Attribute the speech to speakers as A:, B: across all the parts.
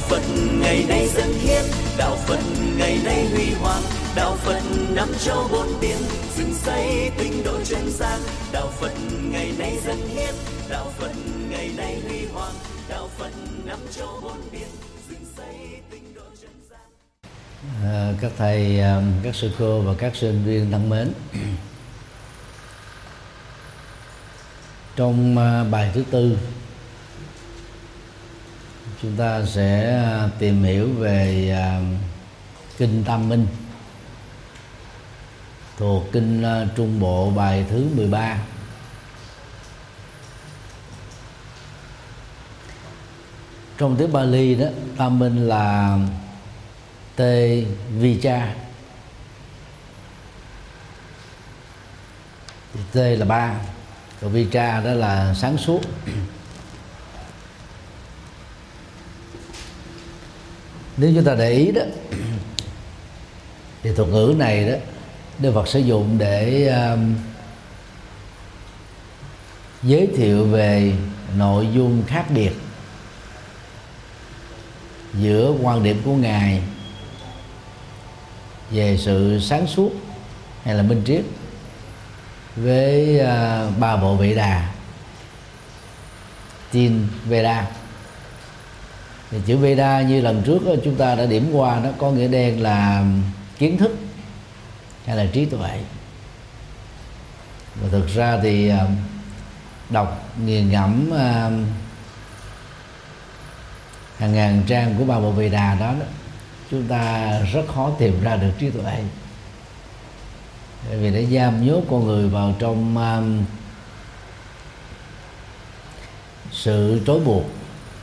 A: Phật ngày nay dân hiến, đạo Phật ngày nay huy hoàng, đạo Phật năm châu bốn biển, dựng xây tinh độ chân gian. Đạo Phật ngày nay dân hiến, đạo Phật ngày nay huy hoàng, đạo Phật năm châu bốn biển, dựng xây tinh độ chân gian.
B: Các thầy, các sư cô và các sinh viên thân mến, trong bài thứ tư chúng ta sẽ tìm hiểu về Kinh Tam Minh thuộc Kinh Trung Bộ bài thứ 13. Trong tiếng Pali đó, Tam Minh là Te Vicha. T là ba, còn Vicha đó là sáng suốt. Nếu chúng ta để ý đó, thì thuật ngữ này đó Đức Phật sử dụng để giới thiệu về nội dung khác biệt giữa quan điểm của Ngài về sự sáng suốt hay là minh triết với ba bộ Veda, Tin Veda. Thì chữ Veda như lần trước chúng ta đã điểm qua, nó có nghĩa đen là kiến thức hay là trí tuệ. Và thực ra thì đọc nghiền ngẫm hàng ngàn trang của ba bộ Veda đó, chúng ta rất khó tìm ra được trí tuệ, bởi vì nó giam nhốt con người vào trong sự trói buộc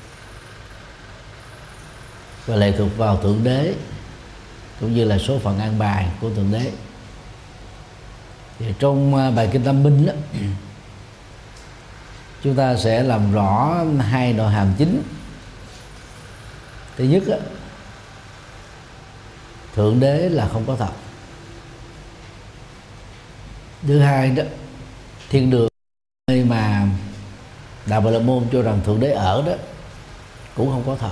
B: và lệ thuộc vào Thượng Đế cũng như là số phận an bài của Thượng Đế. Thì trong bài Kinh Tam Minh đó, chúng ta sẽ làm rõ hai nội hàm chính. Thứ nhất đó, Thượng Đế là không có thật. Thứ hai đó, thiên đường nơi mà Đạo Bà La Môn cho rằng Thượng Đế ở đó cũng không có thật.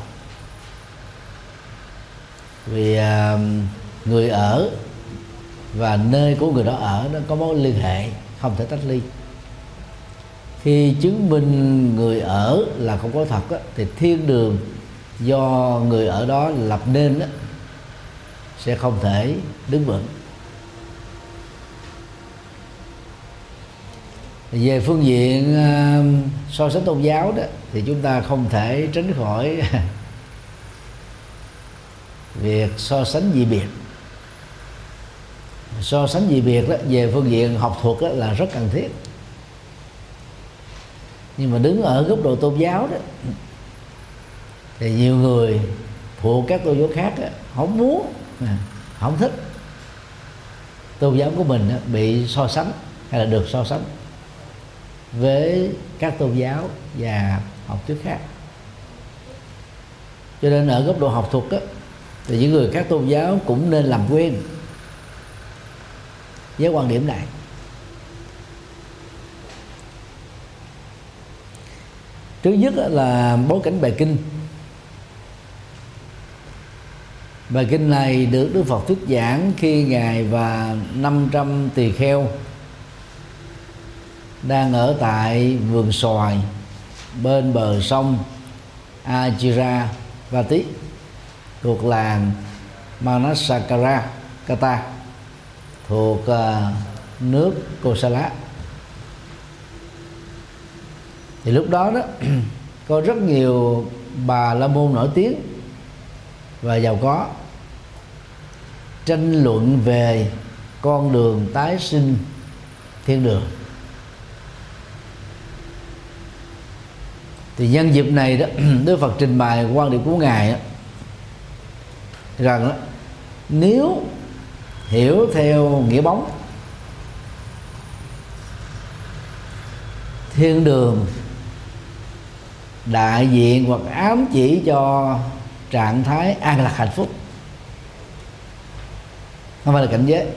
B: Vì người ở và nơi của người đó ở nó có mối liên hệ không thể tách ly. Khi chứng minh người ở là không có thật đó, thì thiên đường do người ở đó lập nên đó, sẽ không thể đứng vững. Về phương diện so sánh tôn giáo đó, thì chúng ta không thể tránh khỏi việc so sánh dị biệt. So sánh dị biệt đó, về phương diện học thuật đó, là rất cần thiết. Nhưng mà đứng ở góc độ tôn giáo đó, thì nhiều người thuộc các tôn giáo khác đó, không muốn, không thích tôn giáo của mình đó, bị so sánh hay là được so sánh với các tôn giáo và học thuyết khác. Cho nên ở góc độ học thuật đó, thì những người các tôn giáo cũng nên làm quen với quan điểm này. Thứ nhất là bối cảnh bài kinh. Bài kinh này được Đức Phật thuyết giảng khi Ngài và 500 tỳ kheo đang ở tại vườn xoài bên bờ sông Ajiravati thuộc làng Manasakara Kata thuộc nước Kosala. Thì lúc đó có rất nhiều bà la môn nổi tiếng và giàu có tranh luận về con đường tái sinh thiên đường. Thì nhân dịp này đó, Đức Phật trình bày quan điểm của Ngài đó, rằng đó, nếu hiểu theo nghĩa bóng, thiên đường đại diện hoặc ám chỉ cho trạng thái an lạc hạnh phúc, không phải là cảnh giới,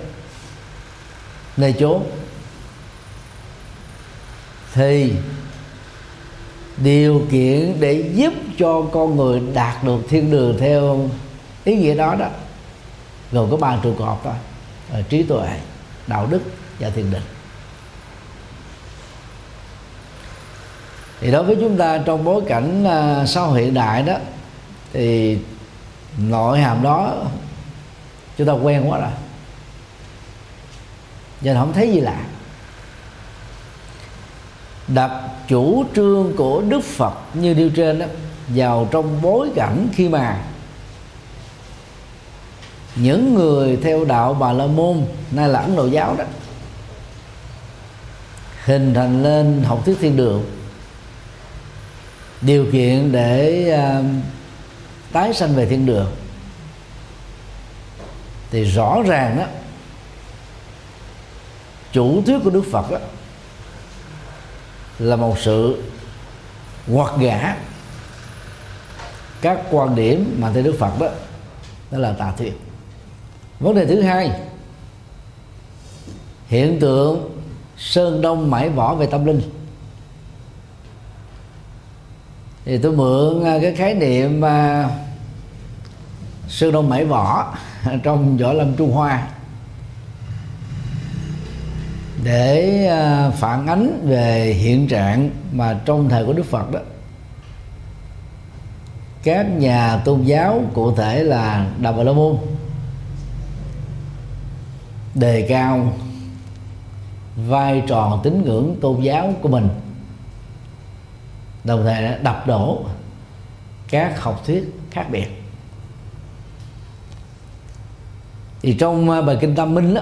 B: nơi chốn, thì điều kiện để giúp cho con người đạt được thiên đường theo ý nghĩa đó gồm có 3 trụ cột thôi: trí tuệ, đạo đức và thiền định. Thì đối với chúng ta trong bối cảnh xã hội hiện đại đó, thì nội hàm đó chúng ta quen quá rồi, cho nên không thấy gì lạ. Đặt chủ trương của Đức Phật như nêu trên đó vào trong bối cảnh khi mà những người theo đạo Bà La Môn, nay là Ấn Độ giáo đó, hình thành lên học thuyết thiên đường, điều kiện để tái sanh về thiên đường, thì rõ ràng đó, chủ thuyết của Đức Phật đó là một sự hoặc gã các quan điểm mà theo Đức Phật đó là tà thuyết. Vấn đề thứ hai, hiện tượng sơn đông mãi võ về tâm linh, thì tôi mượn cái khái niệm sơn đông mãi võ trong võ lâm Trung Hoa để phản ánh về hiện trạng mà trong thời của Đức Phật đó, các nhà tôn giáo, cụ thể là đạo Bà La Môn, đề cao vai trò tín ngưỡng tôn giáo của mình, đồng thời đã đập đổ các học thuyết khác biệt. Thì trong bài kinh Tam Minh đó,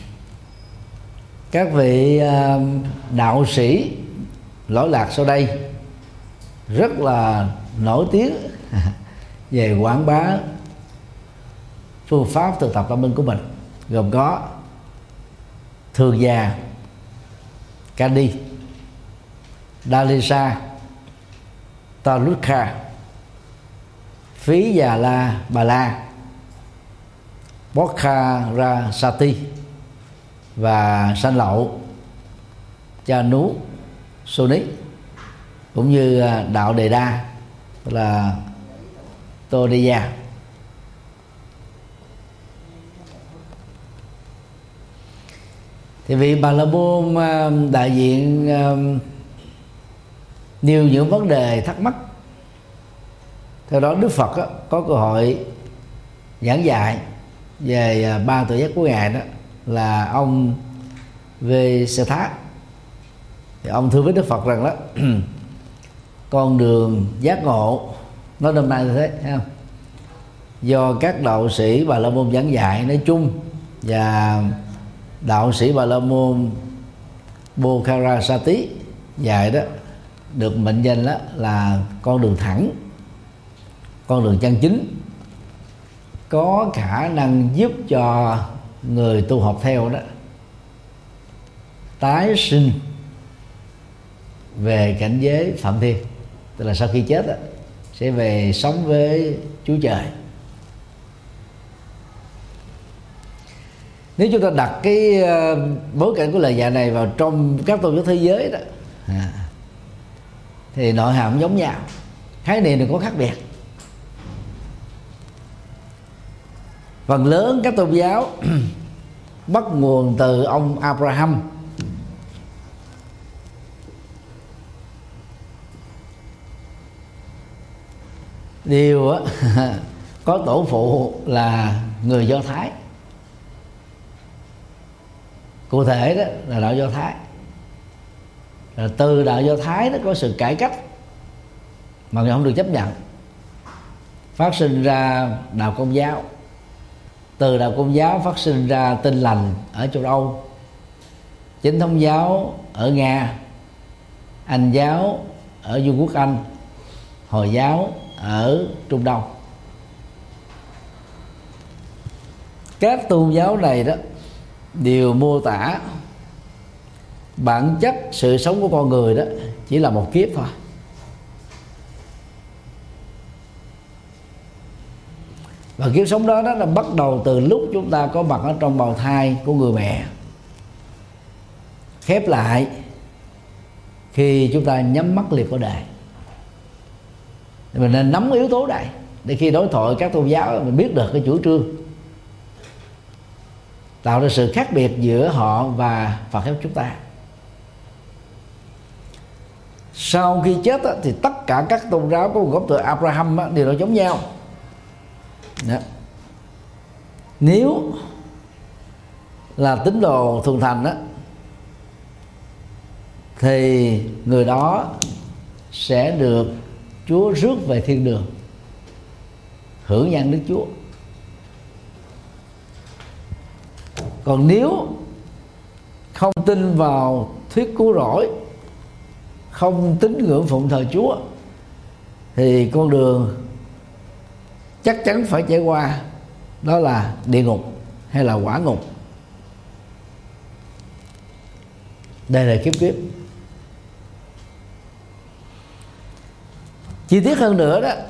B: các vị đạo sĩ lỗi lạc sau đây rất là nổi tiếng về quảng bá phương pháp thực tập tâm linh của mình, gồm có Thường Già Kandi, Dalisa Talukha, Phí Già La Bà La, Bokhara Sati và Sanh Lậu Cha Nú Soni, cũng như đạo Đề Đa là Todeya. Thì vị Bà La Môn đại diện nêu những vấn đề thắc mắc. Theo đó Đức Phật có cơ hội giảng dạy về 3 tự giác của Ngài, đó là ông Vessatha. Thì ông thưa với Đức Phật rằng đó con đường giác ngộ, nói năm nay như thế, thấy không? Do các đạo sĩ Bà La Môn giảng dạy nói chung, và đạo sĩ Bà La Môn Bokhara Sati dạy đó, được mệnh danh đó là con đường thẳng, con đường chân chính, có khả năng giúp cho người tu học theo đó tái sinh về cảnh giới phạm thiên, tức là sau khi chết đó, sẽ về sống với Chúa Trời. Nếu chúng ta đặt cái bối cảnh của lời dạy này vào trong các tôn giáo thế giới đó, thì nội hàm giống nhau, khái niệm đừng có khác biệt. Phần lớn các tôn giáo bắt nguồn từ ông Abraham, đều có tổ phụ là người Do Thái, cụ thể đó là đạo Do Thái. Rồi từ đạo Do Thái nó có sự cải cách mà người không được chấp nhận, phát sinh ra đạo Công giáo. Từ đạo Công giáo phát sinh ra Tin lành ở châu Âu, Chính thống giáo ở Nga, Anh giáo ở Vương quốc Anh, Hồi giáo ở Trung Đông. Các tôn giáo này đó đều mô tả bản chất sự sống của con người đó chỉ là một kiếp thôi. Và kiếp sống đó là bắt đầu từ lúc chúng ta có mặt ở trong bào thai của người mẹ, khép lại khi chúng ta nhắm mắt liệt cõi đời. Mình nên nắm yếu tố này để khi đối thoại các tôn giáo mình biết được cái chủ trương, tạo ra sự khác biệt giữa họ và Phật giáo chúng ta. Sau khi chết thì tất cả các tôn giáo có nguồn gốc từ Abraham đều giống nhau. Đó. Nếu là tín đồ thuần thành thì người đó sẽ được Chúa rước về thiên đường, hưởng nhân Đức Chúa. Còn nếu không tin vào thuyết cứu rỗi, không tín ngưỡng phụng thờ Chúa, thì con đường chắc chắn phải trải qua đó là địa ngục hay là quả ngục. Đây là kiếp kiếp. Chi tiết hơn nữa đó,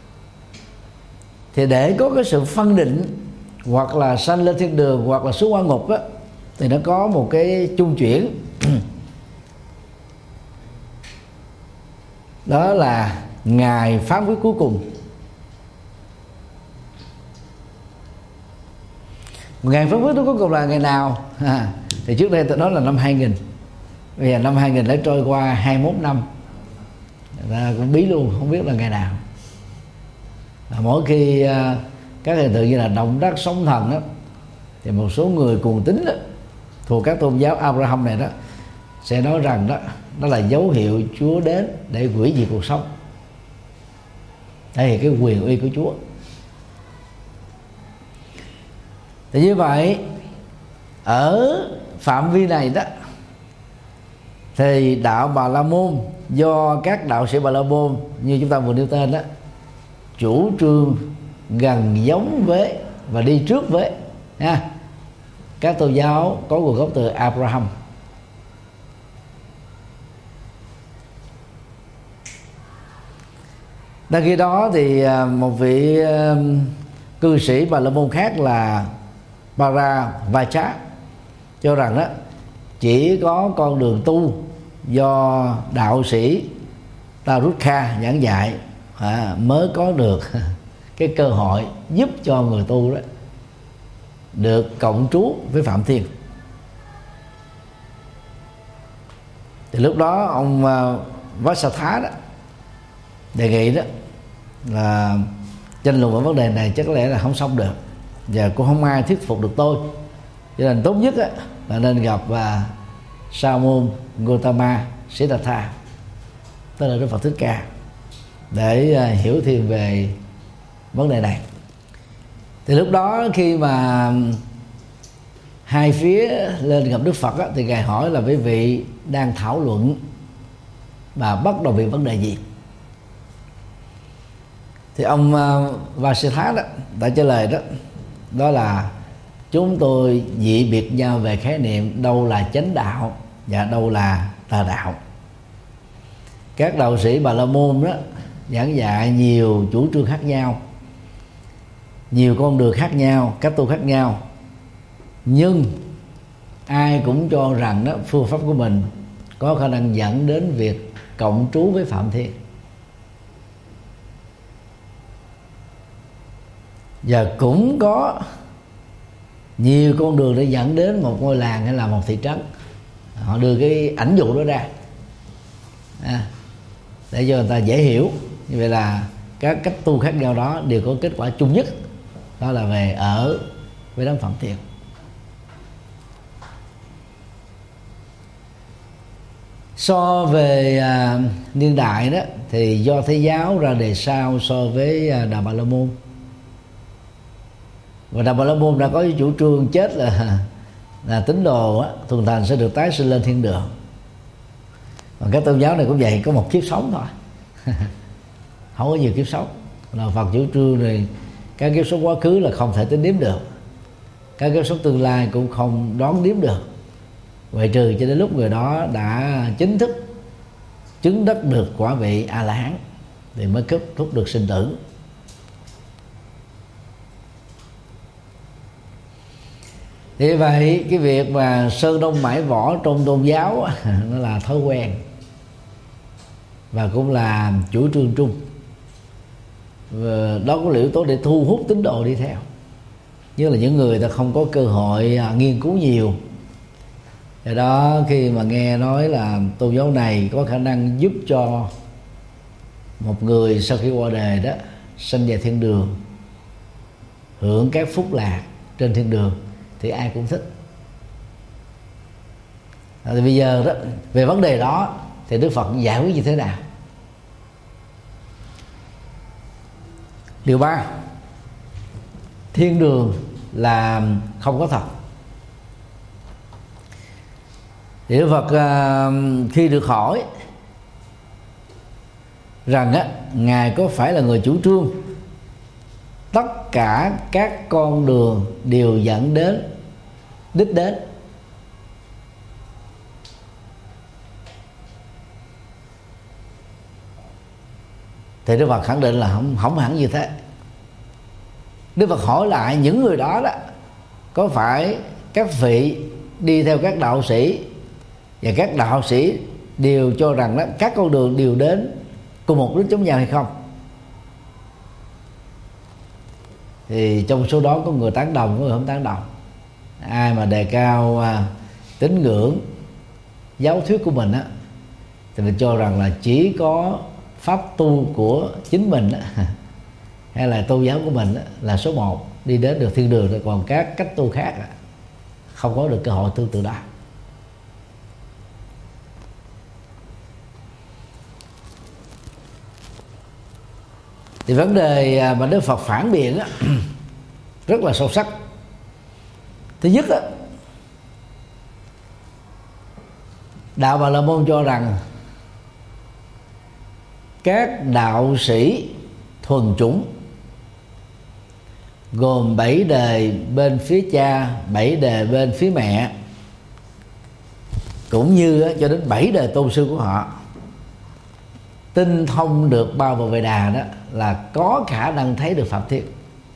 B: thì để có cái sự phân định hoặc là sanh lên thiên đường hoặc là xuống quả ngục đó, thì nó có một cái chung chuyển. Đó là ngày phán quyết cuối cùng. Ngày phán quyết cuối cùng là ngày nào? Thì trước đây tôi nói là năm 2000. Bây giờ năm 2000 đã trôi qua 21 năm, ta cũng bí luôn, không biết là ngày nào. Mỗi khi các hiện tượng như là động đất, sóng thần đó, thì một số người cuồng tín đó, thuộc các tôn giáo Abraham này đó, sẽ nói rằng đó là dấu hiệu Chúa đến để hủy diệt cuộc sống. Đây là cái quyền uy của Chúa. Thì như vậy, ở phạm vi này đó, thì đạo Bà La Môn do các đạo sĩ Bà La Môn như chúng ta vừa nêu tên đó, chủ trương gần giống với và đi trước với các tôn giáo có nguồn gốc từ Abraham. Đang khi đó thì một vị cư sĩ Bà La Môn khác là Paravacha cho rằng đó chỉ có con đường tu do đạo sĩ Tarukha giảng dạy mới có được cái cơ hội giúp cho người tu đó được cộng trú với Phạm Thiên. Thì lúc đó ông Vasathá đó đề nghị đó là tranh luận về vấn đề này chắc có lẽ là không xong được, và cũng không ai thuyết phục được tôi, cho nên tốt nhất là nên gặp Sa môn Gautama Siddhartha, tức là Đức Phật Thích Ca, để hiểu thêm về vấn đề này. Thì lúc đó khi mà hai phía lên gặp Đức Phật thì Ngài hỏi là quý vị đang thảo luận và bắt đầu về vấn đề gì. Thì ông Vasathá đó đã trả lời đó là chúng tôi dị biệt nhau về khái niệm đâu là chánh đạo và đâu là tà đạo. Các đạo sĩ Bà La Môn đó giảng dạy nhiều chủ trương khác nhau, nhiều con đường khác nhau, cách tu khác nhau, nhưng ai cũng cho rằng đó phương pháp của mình có khả năng dẫn đến việc cộng trú với Phạm Thiên. Và cũng có nhiều con đường để dẫn đến một ngôi làng hay là một thị trấn. Họ đưa cái ảnh dụ đó ra để cho người ta dễ hiểu. Như vậy là các cách tu khác nhau đó đều có kết quả chung nhất, đó là về ở với đấng Phạm Thiên. So về niên đại đó thì do Thế giáo ra đề sau so với đạo Bà La Môn. Và đạo Bà La Môn đã có chủ trương chết là tín đồ thuần thành sẽ được tái sinh lên thiên đường. Còn các tôn giáo này cũng vậy, có một kiếp sống thôi không có nhiều kiếp sống. Là Phật chủ trương này các kiếp sống quá khứ là không thể tính đếm được, các kiếp sống tương lai cũng không đoán đếm được, ngoại trừ cho đến lúc người đó đã chính thức chứng đắc được quả vị A La Hán thì mới kết thúc được sinh tử. Thì vậy cái việc mà sơn đông mãi võ trong tôn giáo nó là thói quen và cũng là chủ trương chung. đó cũng là yếu tố để thu hút tín đồ đi theo. Như là những người ta không có cơ hội nghiên cứu nhiều. Do đó khi mà nghe nói là tôn giáo này có khả năng giúp cho một người sau khi qua đời đó sanh về thiên đường, hưởng các phúc lạc trên thiên đường, thì ai cũng thích. Thì bây giờ đó, về vấn đề đó thì Đức Phật giải quyết như thế nào? Điều 3, thiên đường là không có thật. Thì Đức Phật khi được hỏi rằng Ngài có phải là người chủ trương tất cả các con đường đều dẫn đến đích đến, thì Đức Phật khẳng định là không hẳn như thế. Đức Phật hỏi lại những người đó có phải các vị đi theo các đạo sĩ, và các đạo sĩ đều cho rằng các con đường đều đến cùng một đích giống nhau hay không? Thì trong số đó có người tán đồng, có người không tán đồng. Ai mà đề cao tín ngưỡng giáo thuyết của mình thì mình cho rằng là chỉ có pháp tu của chính mình hay là tôn giáo của mình là số 1 đi đến được thiên đường, rồi còn các cách tu khác không có được cơ hội tương tự đó. Thì vấn đề mà Đức Phật phản biện rất là sâu sắc. Thứ nhất, đạo Bà La Môn cho rằng các đạo sĩ thuần chủng gồm 7 đời bên phía cha, 7 đời bên phía mẹ, cũng như cho đến 7 đời tôn sư của họ, tinh thông được Ba Bồ Vệ Đà đó là có khả năng thấy được Phạm Thiên.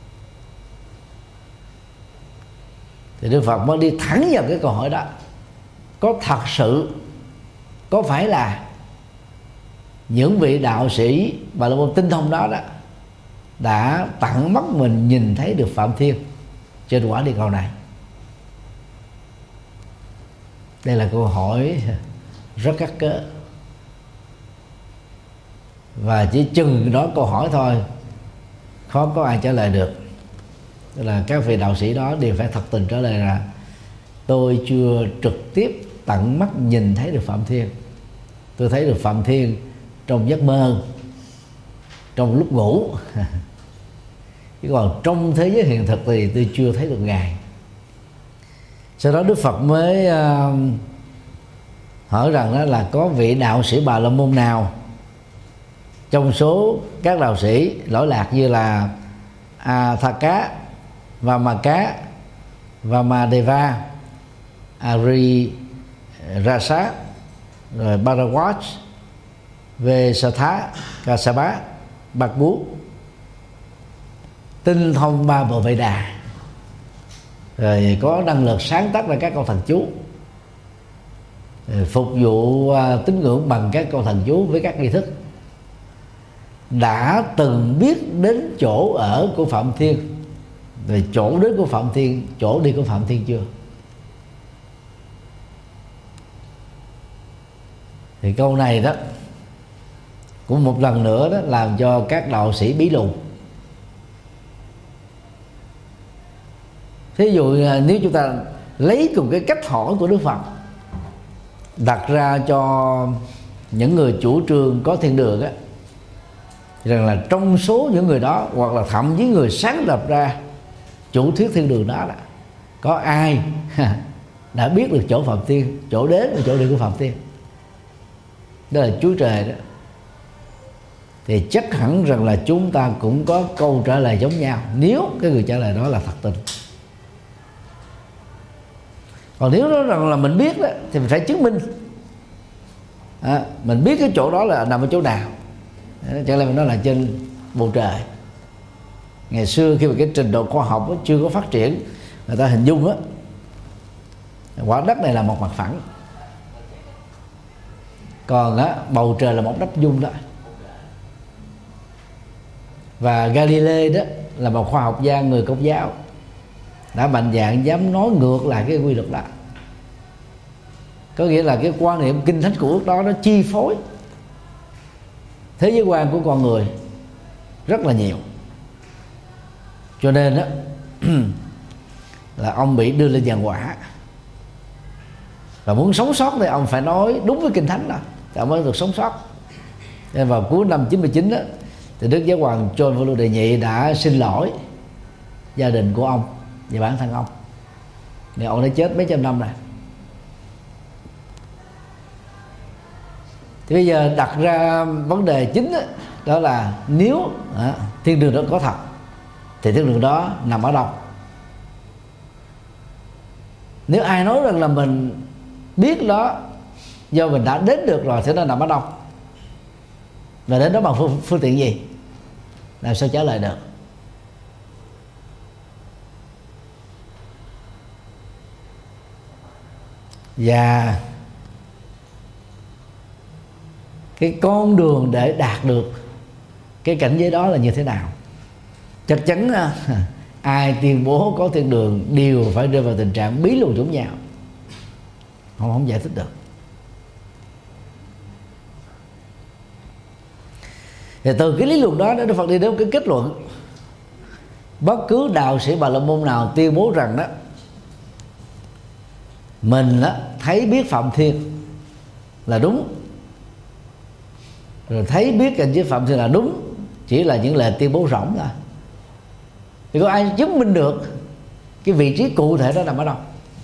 B: Thì Đức Phật mới đi thẳng vào cái câu hỏi đó: có thật sự, có phải là những vị đạo sĩ Bà La Môn tinh thông đó đã tận mắt mình nhìn thấy được Phạm Thiên trên quả địa cầu này? Đây là câu hỏi rất cắt cớ, và chỉ chừng đó câu hỏi thôi, khó có ai trả lời được. Tức là các vị đạo sĩ đó đều phải thật tình trả lời là tôi chưa trực tiếp tận mắt nhìn thấy được Phạm Thiên. Tôi thấy được Phạm Thiên trong giấc mơ, trong lúc ngủ chứ còn trong thế giới hiện thực thì tôi chưa thấy được Ngài. Sau đó Đức Phật mới hỏi rằng đó là có vị đạo sĩ Bà La Môn nào trong số các đạo sĩ lỗi lạc như là Athaka, Vamaka, Vamadeva, Arirasa, rồi Bharawat, Vesatha, Kasapa, Bạc Bú, tinh thông Ba Bồ Vệ Đà, rồi có năng lực sáng tác ra các câu thần chú, phục vụ tín ngưỡng bằng các câu thần chú với các nghi thức, đã từng biết đến chỗ ở của Phạm Thiên, về chỗ đến của Phạm Thiên, chỗ đi của Phạm Thiên chưa? Thì câu này đó cũng một lần nữa đó làm cho các đạo sĩ bí lù. Thí dụ nếu chúng ta lấy cùng cái cách hỏi của Đức Phật đặt ra cho những người chủ trương có thiên đường á, rằng là trong số những người đó, hoặc là thậm chí người sáng lập ra chủ thuyết thiên đường đó có ai đã biết được chỗ Phạm Thiên, chỗ đến và chỗ đi của Phạm Thiên, đó là Chúa Trời đó, thì chắc hẳn rằng là chúng ta cũng có câu trả lời giống nhau, nếu cái người trả lời đó là thật tình. Còn nếu nói rằng là mình biết đó, thì mình phải chứng minh mình biết cái chỗ đó là nằm ở chỗ nào. Chẳng lẽ mình nói là trên bầu trời. Ngày xưa khi mà cái trình độ khoa học chưa có phát triển, người ta hình dung quả đất này là một mặt phẳng, còn bầu trời là một đất vuông đó. Và Galilei đó là một khoa học gia người Công giáo, đã mạnh dạn dám nói ngược lại cái quy luật đó. Có nghĩa là cái quan niệm kinh thánh của ước đó nó chi phối thế giới quan của con người rất là nhiều. Cho nên đó là ông bị đưa lên giàn quả, và muốn sống sót thì ông phải nói đúng với kinh thánh đó thì ông mới được sống sót. Nên vào cuối năm 99 đó, thì Đức Giáo hoàng John Paul đệ nhị đã xin lỗi gia đình của ông và bản thân ông, vì ông đã chết mấy trăm năm rồi. Thì bây giờ đặt ra vấn đề chính đó là nếu thiên đường đó có thật thì thiên đường đó nằm ở đâu? Nếu ai nói rằng là mình biết đó do mình đã đến được rồi thì nó nằm ở đâu? Và đến đó bằng phương tiện gì? Làm sao trả lời được? Và cái con đường để đạt được cái cảnh giới đó là như thế nào? Chắc chắn ai tuyên bố có thiên đường đều phải rơi vào tình trạng bí lù giống nhau, không giải thích được. Thì từ cái lý luận đó Đức Phật đi đến cái kết luận: bất cứ đạo sĩ Bà La Môn nào tuyên bố rằng đó mình đó, thấy biết Phạm Thiên là đúng, rồi thấy biết cảnh giới Phạm Thiên là đúng, chỉ là những lời tuyên bố rỗng thôi. Thì có ai chứng minh được cái vị trí cụ thể đó nằm ở đâu?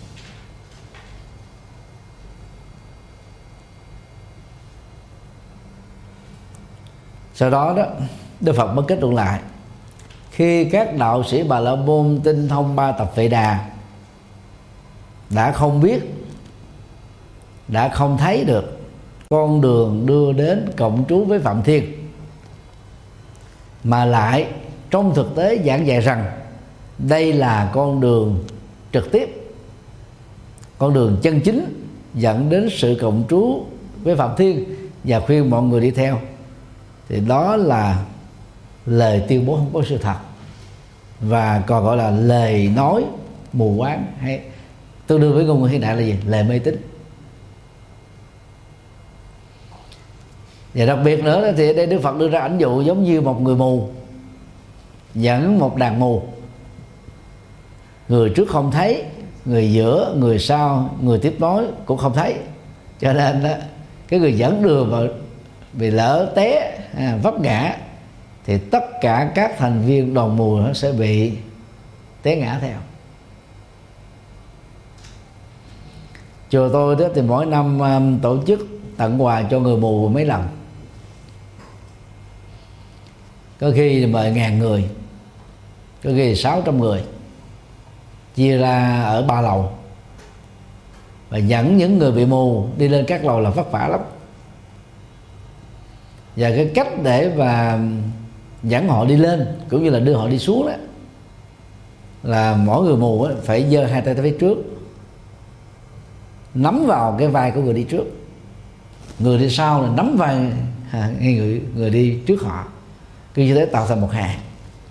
B: Sau đó đó Đức Phật mới kết luận lại: khi các đạo sĩ Bà La Môn tinh thông 3 tập Vệ Đà đã không biết, đã không thấy được con đường đưa đến cộng trú với Phạm Thiên, mà lại trong thực tế giảng dạy rằng đây là con đường trực tiếp, con đường chân chính dẫn đến sự cộng trú với Phạm Thiên, và khuyên mọi người đi theo, thì đó là lời tuyên bố không có sự thật, và còn gọi là lời nói mù quáng, hay tương đương với ngôn ngữ hiện đại là gì? Lời mê tín. Và đặc biệt nữa đó, thì ở đây Đức Phật đưa ra ảnh dụ giống như một người mù dẫn một đàn mù, người trước không thấy, người giữa, người sau, người tiếp nối cũng không thấy, cho nên đó, cái người dẫn đường mà bị lỡ té, vấp ngã, thì tất cả các thành viên đoàn mù nó sẽ bị té ngã theo. Chùa tôi đó thì mỗi năm tổ chức tặng quà cho người mù mấy lần, có khi mời 1.000 người, có khi 600 người, chia ra ở 3 lầu, và dẫn những người bị mù đi lên các lầu là vất vả lắm. Và cái cách để mà dẫn họ đi lên cũng như là đưa họ đi xuống đó là mỗi người mù phải giơ 2 tay tới phía trước, nắm vào cái vai của người đi trước, người đi sau là nắm vai người đi trước họ, cứ như thế tạo thành một hàng.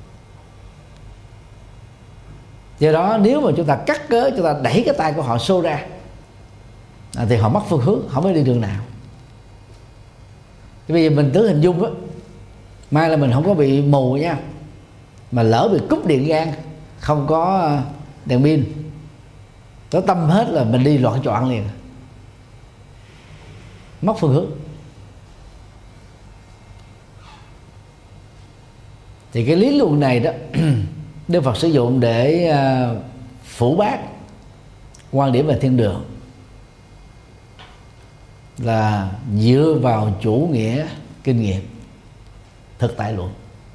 B: Do đó nếu mà chúng ta cắt cớ, chúng ta đẩy cái tay của họ xô ra thì họ mất phương hướng, không biết đi đường nào. Thì bây giờ mình tưởng hình dung á, mai là mình không có bị mù nha, mà lỡ bị cúp điện gan, không có đèn pin, có tâm hết là mình đi loạn choạng liền, mất phương hướng. Thì cái lý luận này đó Đức Phật sử dụng để phủ bác quan điểm về thiên đường là dựa vào chủ nghĩa kinh nghiệm thực tại luận.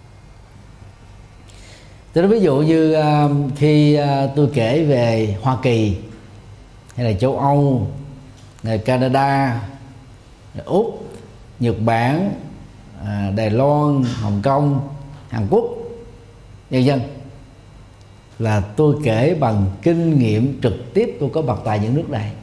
B: Tôi nói ví dụ như khi tôi kể về Hoa Kỳ hay là châu Âu, Canada, Úc, Nhật Bản, Đài Loan, Hồng Kông, Hàn Quốc, nhân dân, là tôi kể bằng kinh nghiệm trực tiếp tôi có mặt tại những nước này.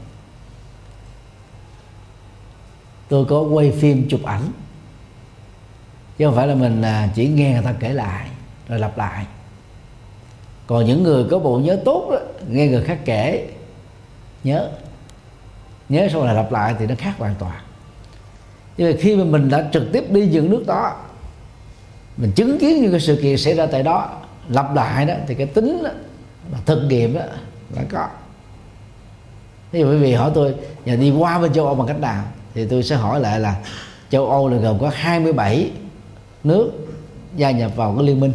B: Tôi có quay phim chụp ảnh, chứ không phải là mình chỉ nghe người ta kể lại rồi lặp lại. Còn những người có bộ nhớ tốt đó, nghe người khác kể nhớ xong là lặp lại thì nó khác hoàn toàn. Nhưng mà khi mà mình đã trực tiếp đi những nước đó, mình chứng kiến những cái sự kiện xảy ra tại đó, lặp lại đó, thì cái tính đó, mà thực nghiệm đó là có. Ví dụ quý vị hỏi tôi giờ đi qua bên châu Âu bằng cách nào, thì tôi sẽ hỏi lại là châu Âu là gồm có 27 nước gia nhập vào cái liên minh.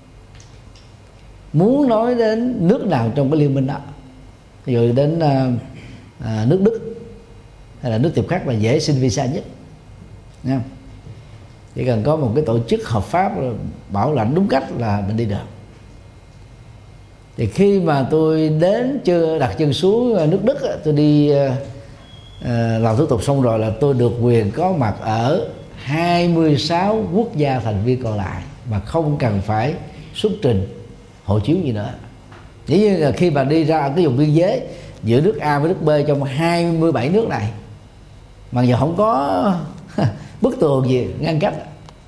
B: Muốn nói đến nước nào trong cái liên minh đó, ví dụ đến nước Đức hay là nước tiếp khác là dễ xin visa nhất nha. Chỉ cần có một cái tổ chức hợp pháp bảo lãnh đúng cách là mình đi được. Thì khi mà tôi đến chưa đặt chân xuống nước Đức, tôi đi làm thủ tục xong rồi là tôi được quyền có mặt ở 26 quốc gia thành viên còn lại mà không cần phải xuất trình hộ chiếu gì nữa. Dĩ nhiên là khi mà đi ra cái vùng biên giới giữa nước A với nước B trong 27 nước này, mà giờ không có bức tường gì ngăn cách,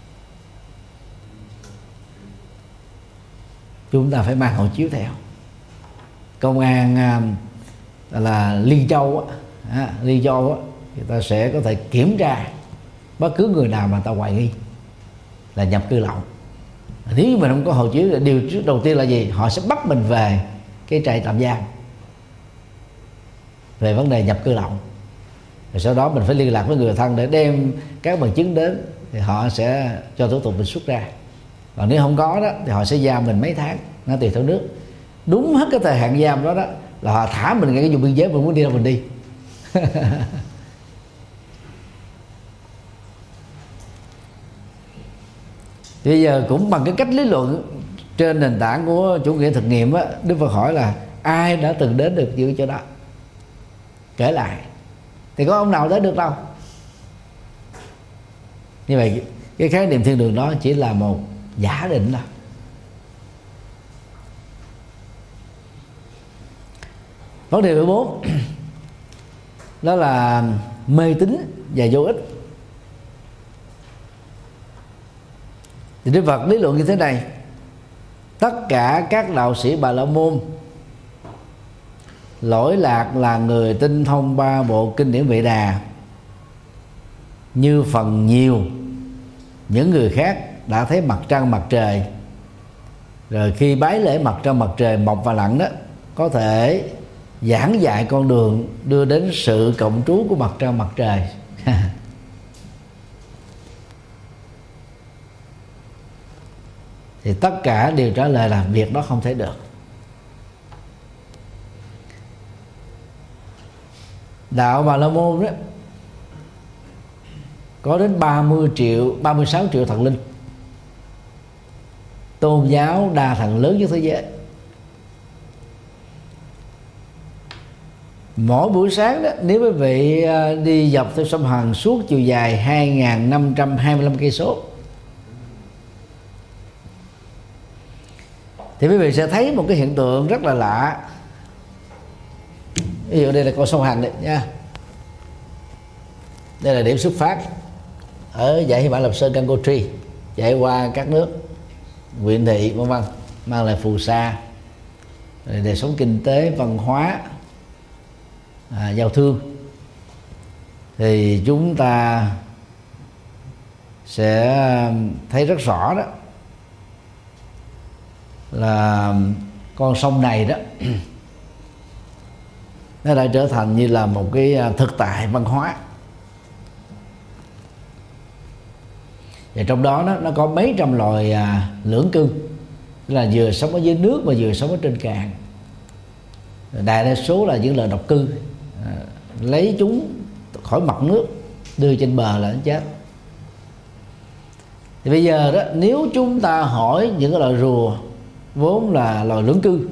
B: chúng ta phải mang hộ chiếu theo. Công an là Liên Châu Liên Châu người ta sẽ có thể kiểm tra bất cứ người nào mà ta hoài nghi là nhập cư lậu. Nếu như mình không có hộ chiếu, điều trước đầu tiên là gì? Họ sẽ bắt mình về cái trại tạm giam về vấn đề nhập cư lậu. Rồi sau đó mình phải liên lạc với người thân để đem các bằng chứng đến, thì họ sẽ cho thủ tục mình xuất ra. Còn nếu không có đó thì họ sẽ giam mình mấy tháng, nó tùy theo nước. Đúng hết cái thời hạn giam đó là họ thả mình ngay cái vùng biên giới, mình muốn đi đâu mình đi. Bây giờ cũng bằng cái cách lý luận trên nền tảng của chủ nghĩa thực nghiệm á, Đức Phật hỏi là ai đã từng đến được những chỗ đó, kể lại. Thì có ông nào tới được đâu. Như vậy cái khái niệm thiên đường đó chỉ là một giả định thôi. Vấn đề 14 đó là mê tín và vô ích. Thì Đức Phật lý luận như thế này: tất cả các đạo sĩ Bà La Môn lỗi lạc là người tinh thông 3 bộ kinh điển Vệ Đà, như phần nhiều những người khác đã thấy mặt trăng mặt trời, rồi khi bái lễ mặt trăng mặt trời mọc và lặn đó, có thể giảng dạy con đường đưa đến sự cộng trú của mặt trăng mặt trời. Thì tất cả đều trả lời là việc đó không thể được. Đạo Bà La Môn đó có đến 36 triệu thần linh, tôn giáo đa thần lớn nhất thế giới. Mỗi buổi sáng đó, nếu quý vị đi dọc theo sông Hằng suốt chiều dài 2.525 cây số, thì quý vị sẽ thấy một cái hiện tượng rất là lạ. Ví dụ đây là con sông Hằng đấy nha. Đây là điểm xuất phát ở dãy Hy Mã Lạp Sơn Gangotri, chạy qua các nước huyện thị vân vân, mang lại phù sa, đời sống kinh tế, văn hóa, giao thương. Thì chúng ta sẽ thấy rất rõ đó là con sông này đó nó đã trở thành như là một cái thực tại văn hóa. Và trong đó nó có mấy trăm loài lưỡng cư, tức là vừa sống ở dưới nước mà vừa sống ở trên cạn. Đại đa số là những loài độc cư, lấy chúng khỏi mặt nước đưa trên bờ là nó chết. Thì bây giờ đó, nếu chúng ta hỏi những cái loài rùa vốn là loài lưỡng cư,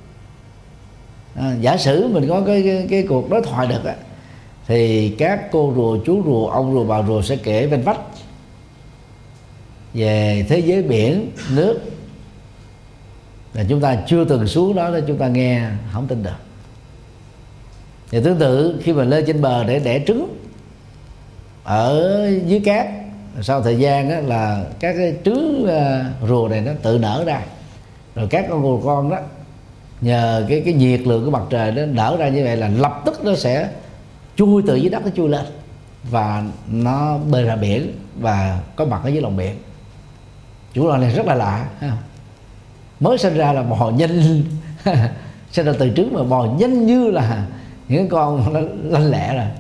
B: giả sử mình có cái cuộc đối thoại được á, thì các cô rùa, chú rùa, ông rùa, bà rùa sẽ kể vanh vách về thế giới biển, nước, là chúng ta chưa từng xuống đó, chúng ta nghe không tin được. Thì tương tự khi mà lên trên bờ để đẻ trứng ở dưới cát, sau thời gian đó là các cái trứng rùa này nó tự nở ra, rồi các con rùa con đó nhờ cái nhiệt lượng của mặt trời nó nở ra như vậy là lập tức nó sẽ chui từ dưới đất, nó chui lên và nó bơi ra biển và có mặt ở dưới lòng biển. Chủ loài này rất là lạ ha. Mới sinh ra là bò nhanh sinh ra từ trứng mà bò nhanh như là những con nó lanh lẹ rồi.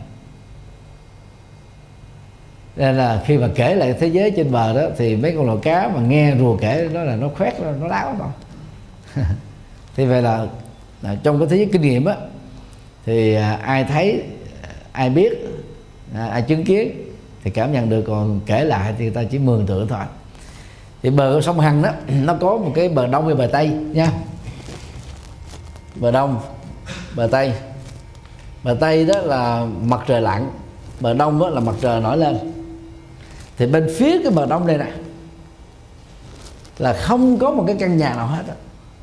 B: Nên là khi mà kể lại thế giới trên bờ đó thì mấy con loài cá mà nghe rùa kể nó là nó khoét, nó láo thôi. Thì vậy là trong cái thế giới kinh nghiệm á thì ai thấy, ai biết, ai chứng kiến thì cảm nhận được, còn kể lại thì ta chỉ mường tượng thôi. Thì bờ của sông Hằng đó nó có một cái bờ đông và bờ tây nha. Bờ đông, bờ tây. Bờ tây đó là mặt trời lặn, bờ đông đó là mặt trời nổi lên. Thì bên phía cái bờ đông đây nè là không có một cái căn nhà nào hết đó.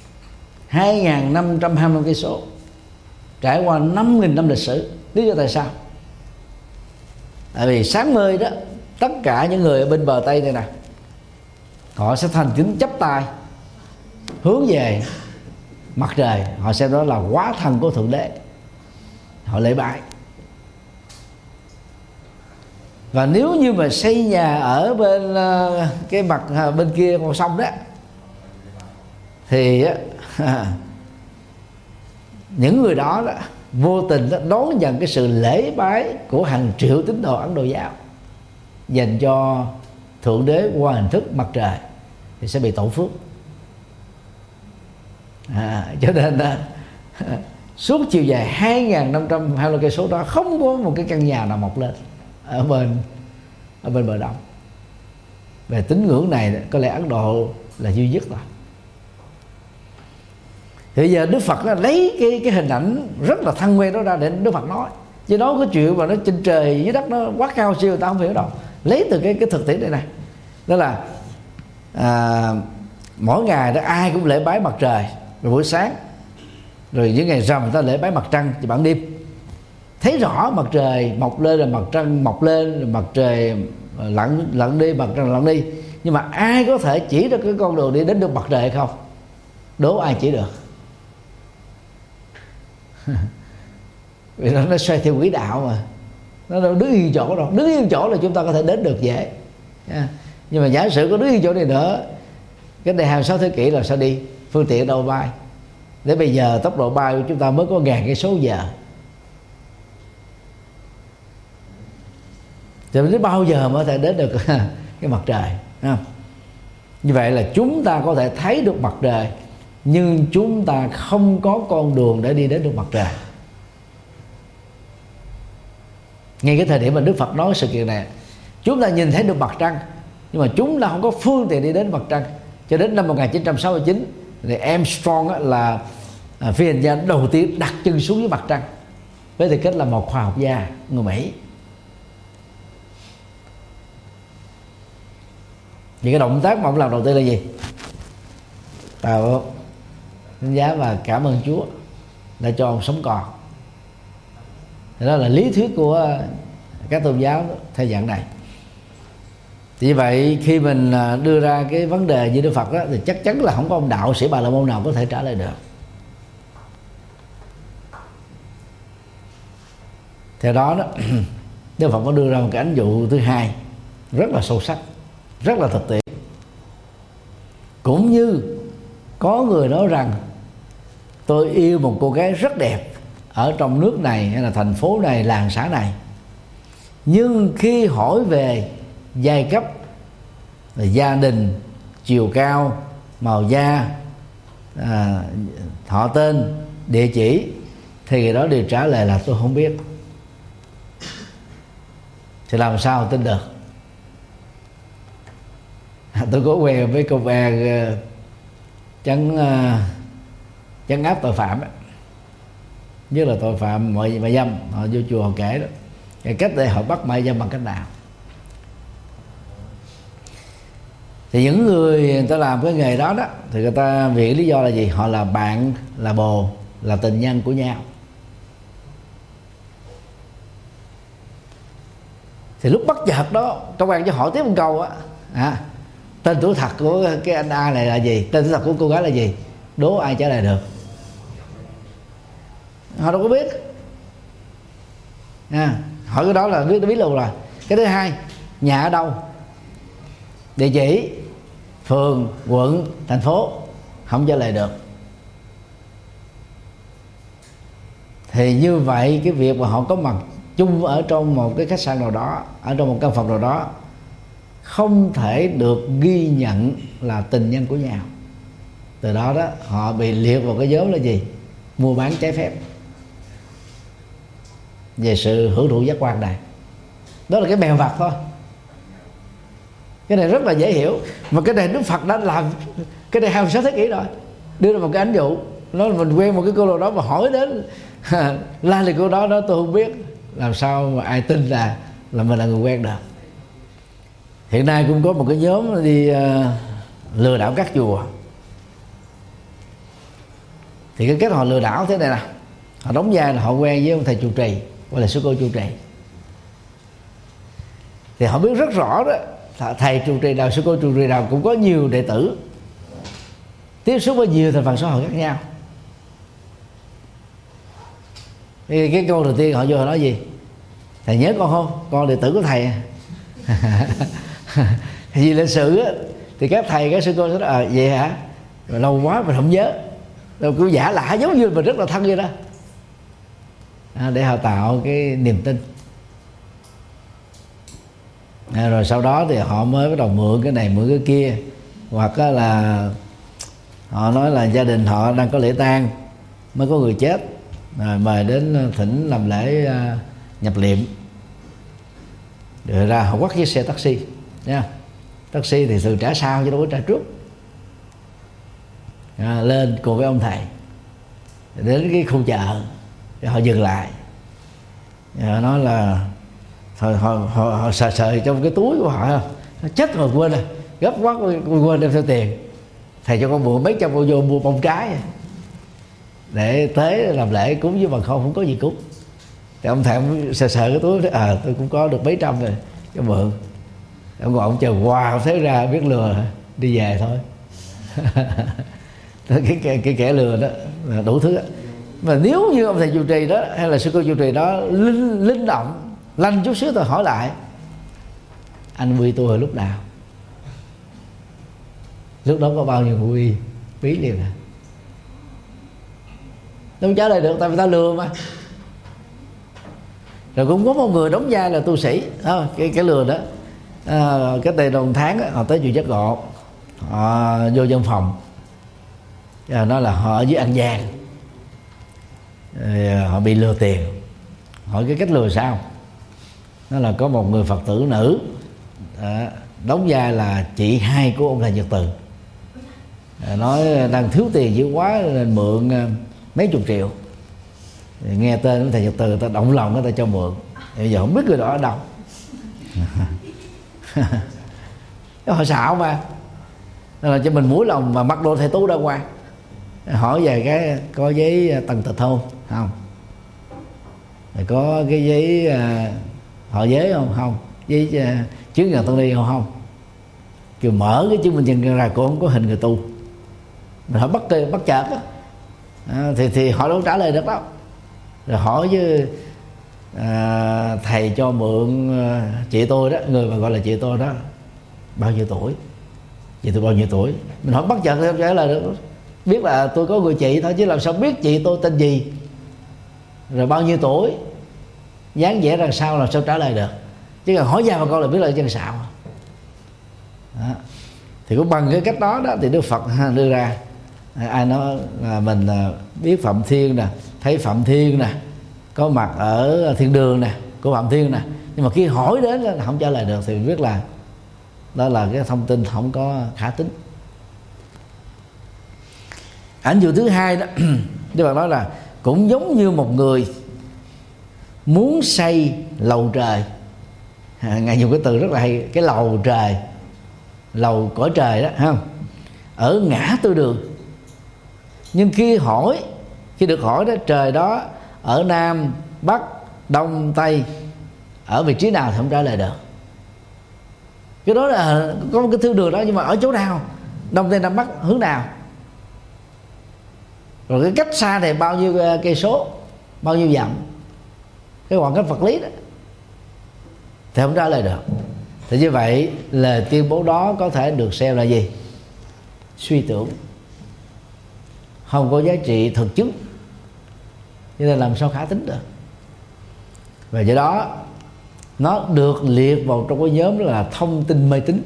B: 2.520 cây số, trải qua 5.000 năm lịch sử. Lý do tại sao? Tại vì sáng mơi đó, tất cả những người ở bên bờ tây này nè, họ sẽ thành kính chắp tay hướng về mặt trời, họ xem đó là hóa thân của Thượng Đế, họ lễ bái. Và nếu như mà xây nhà ở bên cái mặt bên kia con sông đó thì những người đó, vô tình đó đón nhận cái sự lễ bái của hàng triệu tín đồ Ấn Độ giáo dành cho Thượng Đế qua hình thức mặt trời thì sẽ bị tổn phước. Cho nên suốt chiều dài 2.520 cây số đó không có một cái căn nhà nào mọc lên ở bên bờ đông. Về tín ngưỡng này có lẽ Ấn Độ là duy nhất rồi. Thì bây giờ Đức Phật nó lấy cái hình ảnh rất là thân quen đó ra để Đức Phật nói, chứ nói cái chuyện mà nó trên trời dưới đất nó quá cao siêu ta không hiểu đâu. Lấy từ cái thực tiễn này đó là mỗi ngày đó ai cũng lễ bái mặt trời vào buổi sáng, rồi những ngày rằm người ta lễ bái mặt trăng vào ban đêm. Thấy rõ mặt trời mọc lên là mặt trăng mọc lên, rồi mặt trời lặn đi, mặt trăng lặn đi. Nhưng mà ai có thể chỉ được cái con đường đi đến được mặt trời hay không? Đố ai chỉ được? Vì nó xoay theo quỹ đạo mà, nó đâu đứng yên chỗ đâu. Đứng yên chỗ là chúng ta có thể đến được dễ. Nhưng mà giả sử có đứng yên chỗ này nữa, cái này 26 thế kỷ là sao đi? Phương tiện đâu bay? Để bây giờ tốc độ bay của chúng ta mới có 1.000 cây số giờ. Thì đến bao giờ mới có thể đến được cái mặt trời? Như vậy là chúng ta có thể thấy được mặt trời, nhưng chúng ta không có con đường để đi đến được mặt trời. Ngay cái thời điểm mà Đức Phật nói sự kiện này, chúng ta nhìn thấy được mặt trăng, nhưng mà chúng ta không có phương tiện đi đến mặt trăng. Cho đến năm 1969 thì Armstrong là phi hành gia đầu tiên đặt chân xuống dưới mặt trăng, với tư cách là một khoa học gia người Mỹ. Thì cái động tác mà ông làm đầu tiên là gì? Tạo đánh giá và cảm ơn Chúa đã cho ông sống còn. Thì đó là lý thuyết của các tôn giáo theo dạng này. Thì như vậy khi mình đưa ra cái vấn đề như Đức Phật đó, thì chắc chắn là không có ông đạo sĩ Bà La Môn nào có thể trả lời được. Theo đó Đức Phật có đưa ra một cái ánh dụ thứ hai rất là sâu sắc, rất là thực tiễn. Cũng như có người nói rằng tôi yêu một cô gái rất đẹp ở trong nước này hay là thành phố này, làng xã này, nhưng khi hỏi về giai cấp, gia đình, chiều cao, màu da, họ tên, địa chỉ, thì người đó đều trả lời là tôi không biết. Thì làm sao tin được? Tôi có quen với công an trấn áp tội phạm đó, nhất là tội phạm mại dâm. Họ vô chùa họ kể đó, cái cách để họ bắt mại dâm bằng cách nào. Thì những người ta làm cái nghề đó thì người ta viện lý do là gì? Họ là bạn, là bồ, là tình nhân của nhau. Thì lúc bất chợt đó công an cho hỏi tiếp một câu á, tên tuổi thật của cái anh A này là gì, tên tuổi thật của cô gái là gì, đố ai trả lời được. Họ đâu có biết. Hỏi cái đó là biết luôn rồi. Cái thứ hai, nhà ở đâu, địa chỉ, phường, quận, thành phố, không trả lời được. Thì như vậy cái việc mà họ có mặt chung ở trong một cái khách sạn nào đó, ở trong một căn phòng nào đó, không thể được ghi nhận là tình nhân của nhau. Từ đó đó họ bị liệt vào cái nhóm là gì? Mua bán trái phép về sự hưởng thụ giác quan này. Đó là cái bèo vặt thôi. Cái này rất là dễ hiểu. Mà cái này Đức Phật đã làm cái này 26 thế kỷ rồi, đưa ra một cái ánh dụ. Nói là mình quen một cái cô nào đó mà hỏi đến la thì cô đó tôi không biết, làm sao mà ai tin là mình là người quen được. Hiện nay cũng có một cái nhóm đi lừa đảo các chùa. Thì cái cách họ lừa đảo thế này nè, họ đóng vai là họ quen với ông thầy trụ trì hoặc là sư cô trụ trì. Thì họ biết rất rõ đó, thầy trụ trì nào, sư cô trụ trì nào cũng có nhiều đệ tử, tiếp xúc với nhiều thành phần xã hội khác nhau. Thì cái câu đầu tiên họ vô họ nói gì? Thầy nhớ con không? Con đệ tử của thầy. Vì lịch sử á, thì các thầy các sư cô sẽ nói vậy hả? Rồi lâu quá mình không nhớ. Rồi cứ giả lạ giống như mình rất là thân vậy đó. Để họ tạo cái niềm tin. Rồi sau đó thì họ mới bắt đầu mượn cái này mượn cái kia, hoặc là họ nói là gia đình họ đang có lễ tang, mới có người chết, rồi mời đến thỉnh làm lễ nhập liệm. Rồi ra họ quắt chiếc xe taxi nha. Taxi thì thường trả sau chứ đâu có trả trước. Lên cùng với ông thầy đến cái khu chợ, họ dừng lại. Họ nói là họ sờ trong cái túi của họ, chết rồi quên rồi, gấp quá quên đem theo tiền. Thầy cho con mượn mấy trăm con vô mua bông trái để tế làm lễ cúng với bằng không có gì cúng. Thì ông thầy ông sờ cái túi nói, tôi cũng có được mấy trăm rồi, cho mượn. Ông ngồi ông chờ hoài, thấy ra biết lừa đi về thôi. cái kẻ lừa đó là đủ thứ đó. Mà nếu như ông thầy trụ trì đó hay là sư cô trụ trì đó linh động lanh chút xíu, tôi hỏi lại anh quy tôi hồi lúc nào, lúc đó có bao nhiêu quy phí liền à? Không trả lời được, tại vì ta lừa mà. Rồi cũng có một người đóng vai là tu sĩ, cái lừa đó, cái tề đồng tháng đó, họ tới chùa Giác Ngộ, họ vô văn phòng, nói là họ ở dưới An Giang, họ bị lừa tiền. Hỏi cái cách lừa sao? Nó là có một người Phật tử nữ đóng vai là chị hai của ông thầy Nhật Từ, nói đang thiếu tiền dữ quá nên mượn mấy chục triệu. Thì nghe tên của thầy Nhật Từ, ta động lòng người ta cho mượn. Bây giờ không biết người đó ở đâu. Họ xạo mà, nên là cho mình mũi lòng mà mặc đồ thầy tú đàng hoàng. Hỏi về cái có giấy tần tịch hôn không, rồi có cái giấy họ giấy không, giấy chứng nhận tân ni không. Kêu mở cái chứng minh nhân ra cũng không có hình người tu. Mình hỏi bắt chợt á, thì họ đâu trả lời được đâu. Rồi hỏi với thầy cho mượn chị tôi đó, người mà gọi là chị tôi đó, bao nhiêu tuổi, chị tôi bao nhiêu tuổi. Mình hỏi bắt chợt thì không trả lời được. Biết là tôi có người chị thôi, chứ làm sao biết chị tôi tên gì, rồi bao nhiêu tuổi, dáng vẻ ra sao, làm sao trả lời được. Chứ cần hỏi ra một câu là biết là chân xạo đó. Thì cũng bằng cái cách đó thì Đức Phật đưa ra, ai nói là mình biết Phạm Thiên nè, thấy Phạm Thiên nè, có mặt ở thiên đường nè của Phạm Thiên nè, nhưng mà khi hỏi đến là không trả lời được thì biết là đó là cái thông tin không có khả tín. Ảnh dụ thứ hai đó, Đức Phật nói là cũng giống như một người muốn xây lầu trời. Ngài dùng cái từ rất là hay, cái lầu trời, lầu cõi trời đó, không? Ở ngã tư đường. Nhưng khi được hỏi đó, trời đó ở Nam, Bắc, Đông, Tây, ở vị trí nào thì không trả lời được. Cái đó là có một cái thiên đường đó, nhưng mà ở chỗ nào, đông tây nam bắc hướng nào, rồi cái cách xa này bao nhiêu cây số, bao nhiêu dặm, cái khoảng cách vật lý đó thì không trả lời được. Thì như vậy lời tuyên bố đó có thể được xem là gì? Suy tưởng, không có giá trị thực chứng, cho nên làm sao khả tín được. Và do đó nó được liệt vào trong cái nhóm là thông tin mê tín.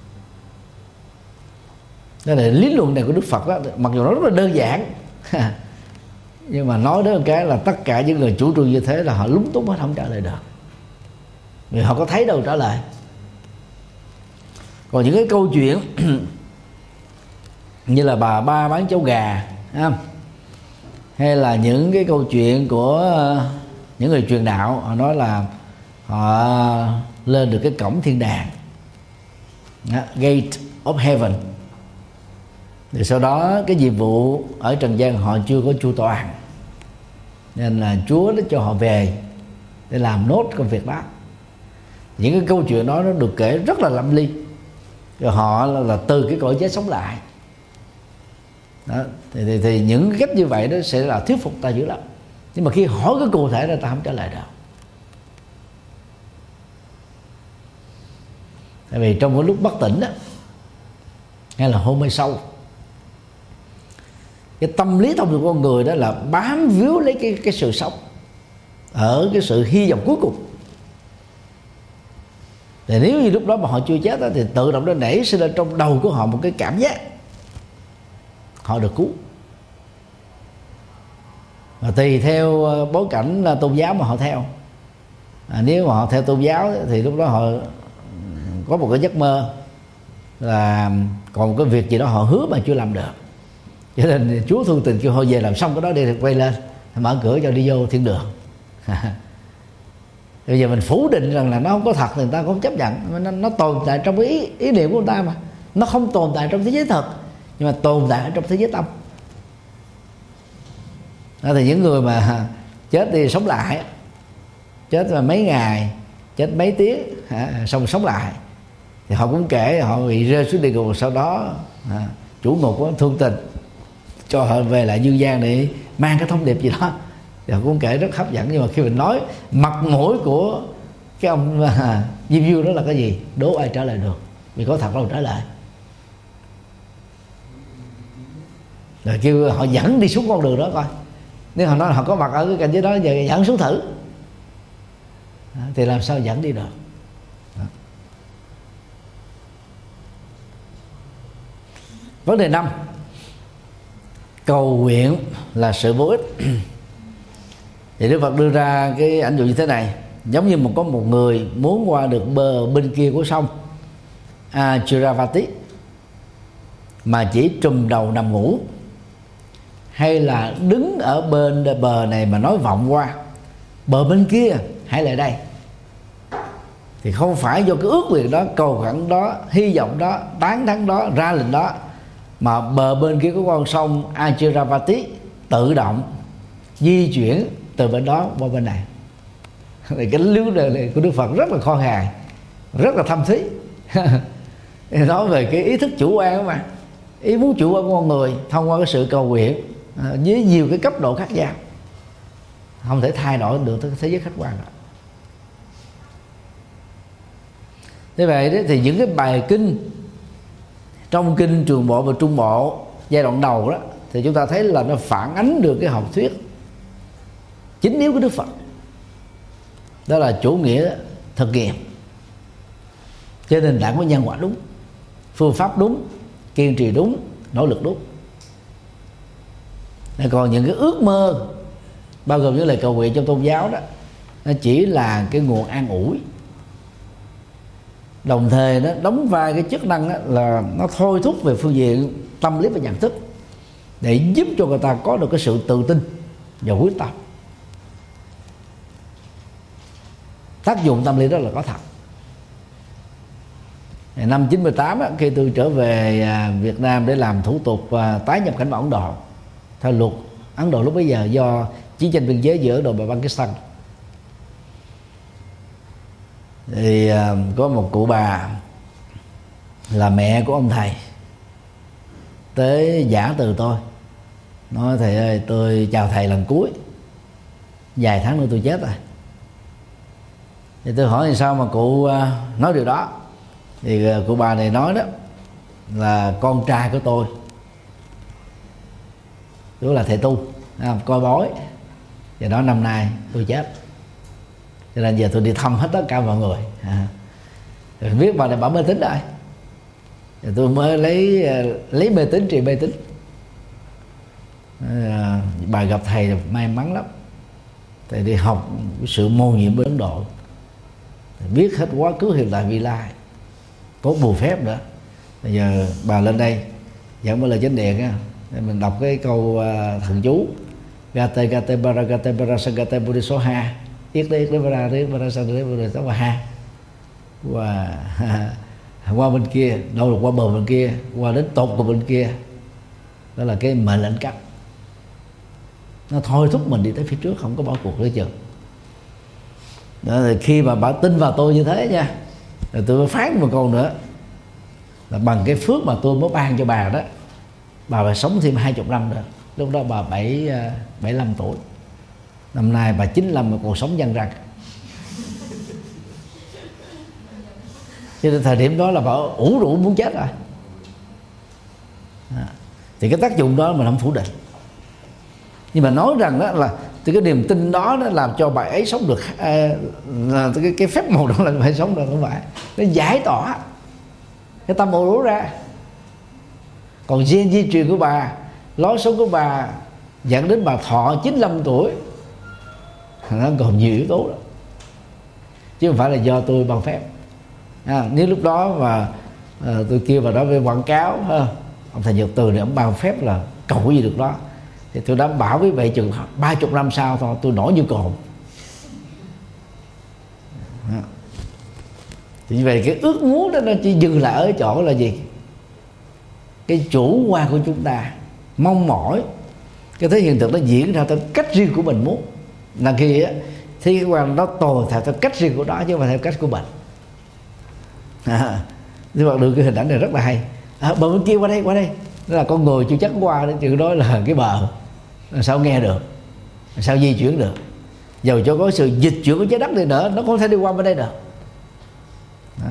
B: Đây là lý luận này của Đức Phật đó, mặc dù nó rất là đơn giản nhưng mà nói đến một cái là tất cả những người chủ trương như thế là họ lúng túng hết, không trả lời được, vì họ có thấy đâu trả lời. Còn những cái câu chuyện như là bà ba bán cháo gà, hay là những cái câu chuyện của những người truyền đạo, họ nói là họ lên được cái cổng thiên đàng, Gate of Heaven, thì sau đó cái nhiệm vụ ở trần gian họ chưa có chu toàn, nên là Chúa đã cho họ về để làm nốt công việc đó. Những cái câu chuyện đó nó được kể rất là lâm ly, rồi họ là từ cái cõi chết sống lại đó. Thì những cái cách như vậy đó sẽ là thuyết phục ta dữ lắm, nhưng mà khi hỏi cái cụ thể là ta không trả lời được. Tại vì trong cái lúc bất tỉnh đó, hay là hôn mê sâu, cái tâm lý thông thường của con người đó là bám víu lấy cái sự sống, ở cái sự hy vọng cuối cùng. Thì nếu như lúc đó mà họ chưa chết đó, thì tự động nó nảy sinh lên trong đầu của họ một cái cảm giác họ được cứu. Và tùy theo bối cảnh tôn giáo mà họ theo, nếu mà họ theo tôn giáo thì lúc đó họ có một cái giấc mơ là còn một cái việc gì đó họ hứa mà chưa làm được, cho nên Chúa thương tình kêu họ về làm xong cái đó đi, quay lên mở cửa cho đi vô thiên đường. Bây giờ mình phủ định rằng là nó không có thật thì người ta không chấp nhận, nó tồn tại trong cái ý niệm của người ta, mà nó không tồn tại trong thế giới thật, nhưng mà tồn tại ở trong thế giới tâm. Đó, thì những người mà chết đi sống lại, chết mà mấy ngày, chết mấy tiếng, xong sống lại, thì họ cũng kể họ bị rơi xuống địa ngục, sau đó chủ ngục có thương tình cho họ về lại dương gian để mang cái thông điệp gì đó. Thì họ cũng kể rất hấp dẫn, nhưng mà khi mình nói mặt mũi của cái ông Diêm Dương đó là cái gì, đố ai trả lời được, vì có thật đâu trả lời. Rồi kêu họ dẫn đi xuống con đường đó coi, nếu họ nói họ có mặt ở cái cảnh giới đó, giờ dẫn xuống thử, thì làm sao dẫn đi được. Vấn đề 5, cầu nguyện là sự vô ích. Thì Đức Phật đưa ra cái ảnh dụ như thế này: giống như có một người muốn qua được bờ bên kia của sông Achiravati mà chỉ trùm đầu nằm ngủ, hay là đứng ở bên bờ này mà nói vọng qua bờ bên kia hãy lại đây, thì không phải do cái ước nguyện đó, cầu khẩn đó, hy vọng đó, tán thán đó, ra lệnh đó, mà bờ bên kia của con sông Achiravati tự động di chuyển từ bên đó qua bên này. Thì cái lưu đề của Đức Phật rất là kho hài, rất là thâm thúy. Nói về cái ý thức chủ quan mà, ý muốn chủ quan của con người thông qua cái sự cầu nguyện với nhiều cái cấp độ khác nhau, không thể thay đổi được cái thế giới khách quan đó. Thế vậy đó, thì những cái bài kinh trong kinh Trường Bộ và Trung Bộ giai đoạn đầu đó, thì chúng ta thấy là nó phản ánh được cái học thuyết chính yếu của Đức Phật, đó là chủ nghĩa thực nghiệm trên nền tảng của nhân quả đúng, phương pháp đúng, kiên trì đúng, nỗ lực đúng. Còn những cái ước mơ bao gồm những lời cầu nguyện trong tôn giáo đó, nó chỉ là cái nguồn an ủi, đồng thời nó đóng vai cái chức năng đó là nó thôi thúc về phương diện tâm lý và nhận thức, để giúp cho người ta có được cái sự tự tin và quyết tâm. Tác dụng tâm lý đó là có thật. Năm 98 đó, khi tôi trở về Việt Nam để làm thủ tục tái nhập cảnh vào Ấn Độ theo luật Ấn Độ lúc bấy giờ, do chiến tranh biên giới giữa Ấn Độ và Pakistan, Thì có một cụ bà là mẹ của ông thầy tới giả từ tôi, nói: thầy ơi, tôi chào thầy lần cuối, vài tháng nữa tôi chết rồi. Thì tôi hỏi thì sao mà cụ nói điều đó. Thì cụ bà này nói đó là con trai của tôi là thầy tu, coi bói, và đó năm nay tôi chết, cho nên giờ tôi đi thăm hết tất cả mọi người. Biết bà này bảo mê tín rồi, thì tôi mới lấy mê tín trị mê tín. Bà gặp thầy may mắn lắm, thầy đi học sự mầu nhiệm bên Ấn Độ, biết hết quá khứ hiện tại vị lai, có bùa phép nữa. Bây giờ bà lên đây dẫn một lời chánh điện á, mình đọc cái câu thần chú Gate Gate Bara Gate Bara Sagate Budi Soha, yết đấy Bara đấy Bara Sagate Budi Soha, và qua bên kia, đâu là qua bờ bên kia, qua đến tột của bên kia, đó là cái mệnh lệnh cấp, nó thôi thúc mình đi tới phía trước, không có bỏ cuộc nữa chừng. Đó, thì khi mà bà tin vào tôi như thế nha, rồi tôi mới phán một câu nữa là bằng cái phước mà tôi mới ban cho bà đó, bà phải sống thêm 20 năm nữa. Lúc đó bà 75 tuổi, năm nay bà 95 mà còn sống văng răng. Cho nên thời điểm đó là bà ủ rũ muốn chết rồi. Thì cái tác dụng đó mình không phủ định, nhưng mà nói rằng đó là thì cái niềm tin đó nó làm cho bà ấy sống được, cái phép màu đó là bà ấy sống được, không phải, nó giải tỏa cái tâm ủ rũ ra. Còn gen di truyền của bà, lối sống của bà dẫn đến bà thọ 95 tuổi, nó còn nhiều yếu tố đó, chứ không phải là do tôi bằng phép. Nếu lúc đó mà tôi kêu vào đó về quảng cáo ha, ông thầy Nhật Từ này ông ban phép là cầu cái gì được đó, thì tôi đảm bảo với vậy chừng 30 năm sau thôi tôi nổi như cồn. Thì như vậy cái ước muốn đó nó chỉ dừng lại ở chỗ là gì? Cái chủ quan của chúng ta mong mỏi cái thế hiện thực nó diễn ra theo cách riêng của mình muốn, là khi á thế cái quan nó tồn theo cách riêng của nó chứ không phải theo cách của mình. Nhưng mà được cái hình ảnh này rất là hay. Bờ bên kia qua đây đó là con người chưa chắc qua đến chừng đó là cái bờ, sao nghe được, sao di chuyển được, dầu cho có sự dịch chuyển của trái đất đi nữa nó không thể đi qua bên đây được. Đó.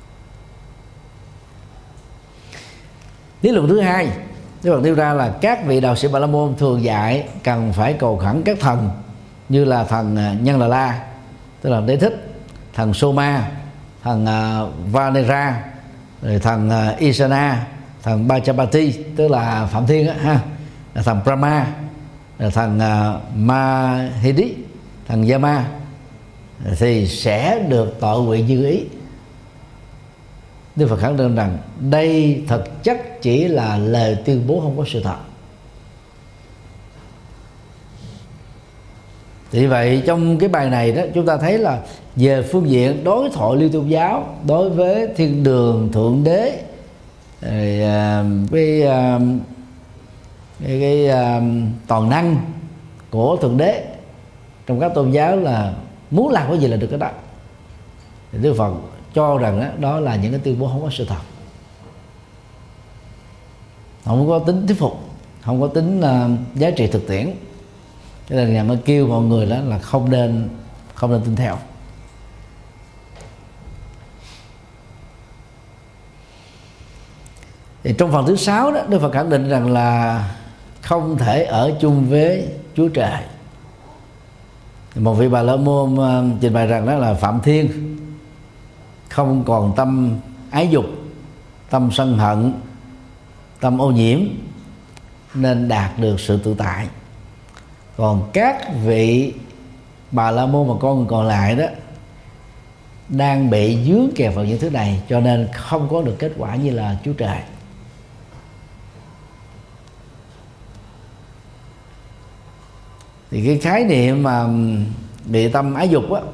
B: Lý luận thứ hai Đức Phật nêu ra là các vị đạo sĩ Bà La Môn thường dạy cần phải cầu khẩn các thần như là thần Nhân Là La, tức là Đế Thích, thần Soma, thần Vanera, rồi thần Isana, thần Bachapati tức là Phạm Thiên á, ha, là thần Brahma, là thần Mahidi, thần Yama, thì sẽ được tội nguyện như ý. Đức Phật khẳng định rằng đây thực chất chỉ là lời tuyên bố không có sự thật. Thì vậy trong cái bài này đó chúng ta thấy là về phương diện đối thoại liên tôn giáo đối với thiên đường, thượng đế, cái toàn năng của thượng đế trong các tôn giáo là muốn làm cái gì là được cái đó. Thì Đức Phật cho rằng đó là những cái tuyên bố không có sự thật, không có tính thuyết phục, không có tính giá trị thực tiễn, cho nên nhà mới kêu mọi người đó là không nên tin theo. Thì trong phần thứ 6 đó, Đức Phật khẳng định rằng là không thể ở chung với Chúa Trời. Một vị Bà La Môn trình bày rằng đó là Phạm Thiên không còn tâm ái dục, tâm sân hận, tâm ô nhiễm nên đạt được sự tự tại. Còn các vị Bà La Môn mà con còn lại đó đang bị dướng kẹt vào những thứ này, cho nên không có được kết quả như là Chúa Trời. Thì cái khái niệm mà bị tâm ái dục á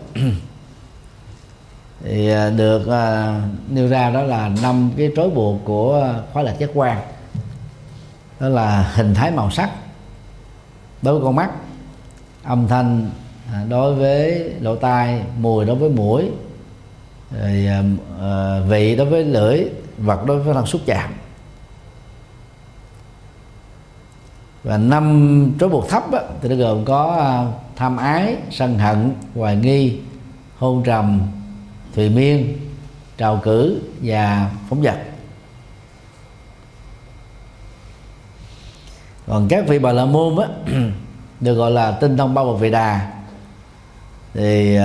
B: thì được nêu ra đó là 5 cái trói buộc của khóa lạc giác quan. Đó là hình thái màu sắc đối với con mắt, âm thanh đối với lỗ tai, mùi đối với mũi, rồi vị đối với lưỡi, vật đối với thân xúc chạm. Và 5 trói buộc thấp á, thì nó gồm có tham ái, sân hận, hoài nghi, hôn trầm, thùy miên, trào cử và phóng dật. Còn các vị Bà La Môn á, được gọi là tinh thông ba bậc Vị Đà, thì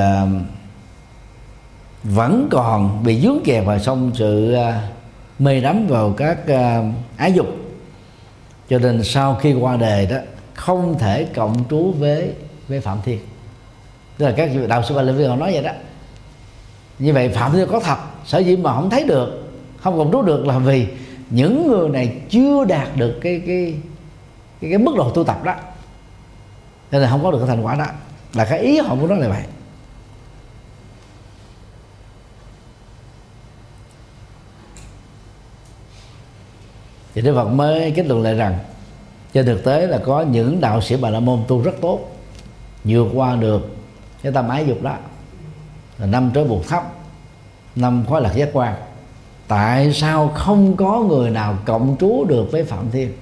B: vẫn còn bị vướng kẹt vào trong sự mê đắm vào các ái dục, cho nên sau khi qua đề đó không thể cộng trú với Phạm Thiên. Tức là các vị đạo sư Ba La Môn họ nói vậy đó. Như vậy Phạm Thiên có thật, sở dĩ mà không thấy được, không cộng trú được là vì những người này chưa đạt được cái mức độ tu tập đó, nên là không có được cái thành quả đó. Là cái ý họ muốn nói là vậy. Thì Đức Phật mới kết luận lại rằng trên thực tế là có những đạo sĩ Bà La Môn tu rất tốt, vượt qua được cái tâm ái dục đó, là 5 trói buộc thấp, 5 khóa lạc giác quan. Tại sao không có người nào cộng trú được với Phạm Thiên?